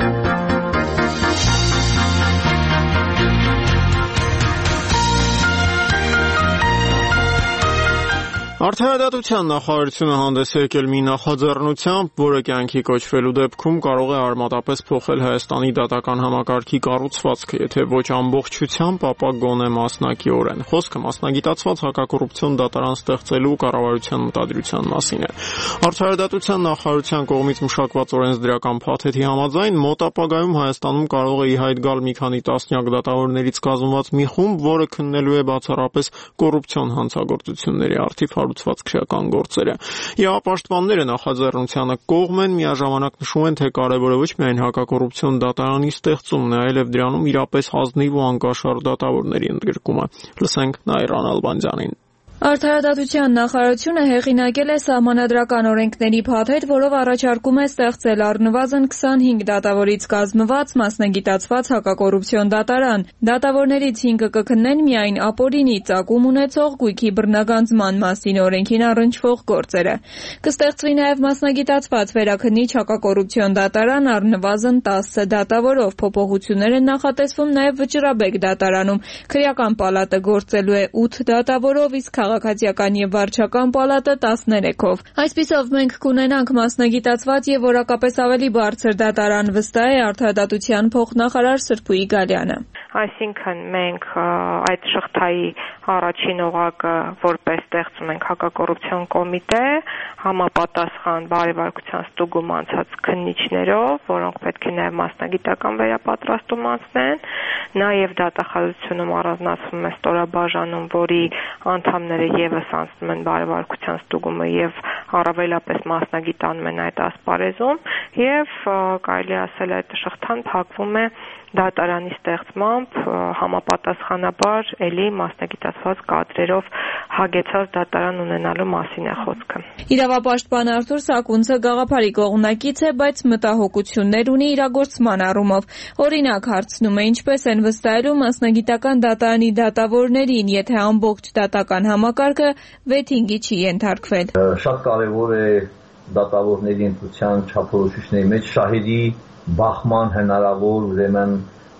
Արդարադատության նախարարությունը հանդես է եկել մի նախաձեռնությամբ, որը կյանքի կոչվելու դեպքում կարող է արմատապես փոխել Հայաստանի դատական համակարգի կառուցվածքը, եթե ոչ ամբողջությամբ, ապա գոնե մասնակիորեն։ Խոսքը մասնագիտացված հակակոռուպցիոն դատարան ստեղծելու կառավարության մտադրության մասին է։ Արդարադատության նախարարության կողմից մշակված օրենսդրական փաթեթի համաձայն մոտ ապագայում Հայաստանում կարող է ի հայտ գալ մի քանի տասնյակ դատավորներից կազմված մի խումբ, որը քննելու է բացառապես կոռուպցիոն հանցագործությունների առթիվ հարուցված քրեական գործերը։ Իրավապաշտպանները նախաձեռնությանը կողմ են, միաժամանակ նշում են, թե կարևոր է ոչ միայն հակակոռուպցիոն դատարանի ստեղծումն է, այլև դրանում իրապես ազնիվ ու անկաշառ դատավորների ընդգրկումը։ Լսենք Նաիրան Ալբանդյանին։ Արդարադատության նախարարությունը հեղինակել է սահմանադրական օրենքների փաթեթ, որով առաջարկում է ստեղծել առնվազն քսանհինգ դատավորից կազմված մասնագիտացված հակակոռուպցիոն դատարան։ Դատավորներից հինգը կքննեն միայն ապօրինի ծագում ունեցող գույքի բռնագանձման մասին օրենքին առնչվող գործերը։ Կստեղծվի նաև մասնագիտացված վերաքննիչ հակակոռուպցիոն դատարան առնվազն տասը դատավորով։ Փոփոխություններ են նախատեսվում նաև Վճռաբեկ դատարանում։ Քրեական պալատը գործելու է ութ դատավորով, իսկ քաղաքացիական եւ վարչական պալատը տասներեքով։ Այսպիսով մենք կունենանք մասնագիտացված եւ որակապես ավելի բարձր դատարան, վստահ է արդարադատության փոխնախարար Սրփուի Գալյանը։ Այսինքն մենք այդ շղթայի առաջին օղակը որպես ստեղծում ենք հակակոռուպցիոն կոմիտե, համապատասխան բարեվարկության ստուգում անցած քննիչներով, որոնք պետք է նաև մասնագիտական վերապատրաստում անցնեն, նաև դատախազությունում առանձնացվում է ստորաբաժանում, որի անդամները եւս անցնում են բարեվարկության ստուգումը եւ առավելապես մասնագիտանում են այդ ասպարեզում եւ կարելի ասել այդ շղթան փակվում է դատարանի ստեղծմամբ համապատասխանաբար էլի մասնագիտացված կադրերով հագեցած դատարան ունենալու մասին է խոսքը։ Իրավապաշտպան Արթուր Սակունցը գաղափարի կողմնակից է, բայց մտահոգություններ ունի իրագործման առումով։ Օրինակ հարցնում է, ինչպես են վստահելու մասնագիտական դատարանի դատավորներին, եթե ամբողջ դատական համակարգը վեթինգի չի ենթարկվել։ Շատ կարևոր է դատավորների ընտրության չափորոշիչների մեջ շահերի բախման հնարավոր ուրեմն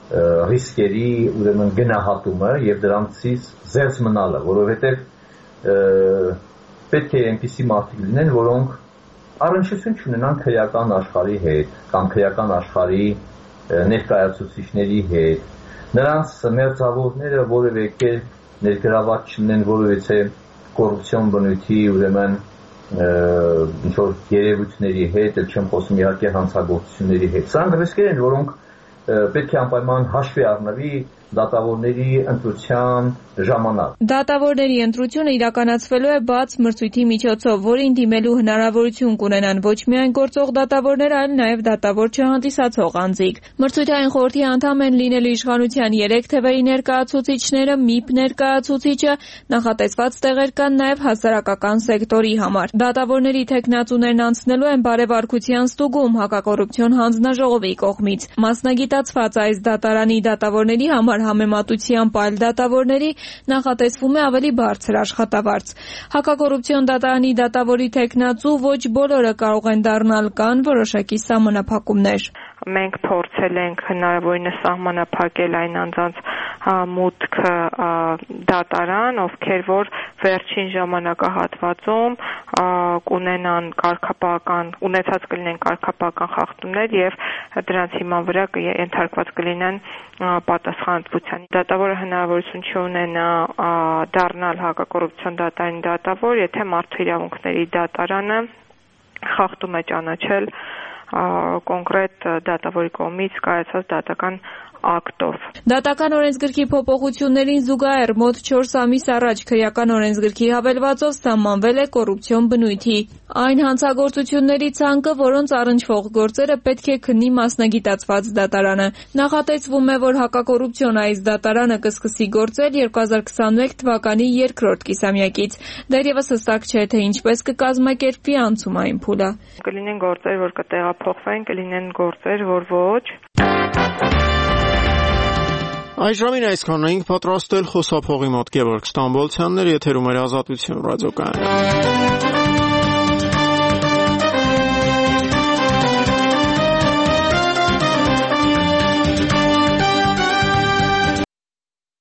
ռիսկերի ուրեմն գնահատումը եւ դրանցից զերծ մնալը, որովհետեւ պետք է այնպիսի մարդիկ լինեն, որոնք առնչություն չունենան քրեական աշխարհի հետ կամ քրեական աշխարհի ներկայացուցիչների հետ։ Նրանց մերձավորները որևէ կերպ ներգրաված չլինեն որևէ կոռուպցիոն բնույթի ուրեմն ինչ որ երևույթների հետ, էլ չեմ խոսում իհարկե հանցագործությունների հետ։ Սրանք ռիսկեր են, որոնք պետք է անպայման հաշվի առնվի դատավորների ընտրության ժամանակ։ Դատավորների ընտրությունը իրականացվելու է բաց մրցույթի միջոցով, որին դիմելու հնարավորություն կունենան ոչ միայն գործող դատավորներ, այլ նաև դատավոր չհանդիսացող անձիկ։ Մրցույթային խորհրդի անդամ են լինելու իշխանության երեք թևերի ներկայացուցիչները, ՄԻՊ ներկայացուցիչը, նախատեսված տեղեր կան նաև հասարակական սեկտորի համար։ Դատավորների թեկնածուներն անցնելու են բարեվարկության ստուգում հակակոռուպցիոն հանձնաժողովի կողմից։ Մասնագիտացված այս դատարանի դատավորների համար համար համեմատությամբ այլ դատավորների նախատեսվում է ավելի բարձր աշխատավարձ։ Հակակոռուպցիոն դատարանի դատավորի թեկնածու ոչ բոլորը կարող են դառնալ, կան որոշակի սահմանափակումներ։ Մենք փորձել ենք հնարավորինս սահմանափակել այն անձանց մուտքը դատարան, ովքեր որ վերջին ժամանակահատվածում կունենան կարգապահական, ունեցած կլինեն կարգապահական խախտումներ եւ դրանց հիման վրա ենթարկված կլինեն պատասխանատվության։ Դատավորը հնարավորություն չունենա դառնալ հակակոռուպցիոն դատարանի դատավոր, եթե մարդու իրավունքների դատարանը խախտում է ճանաչել կոնկրետ դատավորի կողմից կայացած դատական ակտով։ Դատական օրենսգրքի փոփոխություններին զուգահեռ մոտ չորս ամիս առաջ քրեական օրենսգրքի հավելվածով սահմանվել է կոռուպցիոն բնույթի այն հանցագործությունների ցանկը, որոնց առնչվող գործերը պետք է քննի մասնագիտացված դատարանը։ Նախատեսվում է, որ հակակոռուպցիոն այս դատարանը կսկսի գործել երկու հազար քսաներեք թվականի երկրորդ կիսամյակից։ Դեռևս հստակ չէ, թե ինչպես կկազմակերպվի անցումային փուլը։ Կլինեն գործեր, որ կտեղափոխվեն, կլինեն գործեր, որ ոչ։ Այժմին այսքանն էինք պատրաստել խոսափողի մոտ Գևորգ Ստամբոլցյաններ, եթերում էր Ազատություն ռադիոկայանը։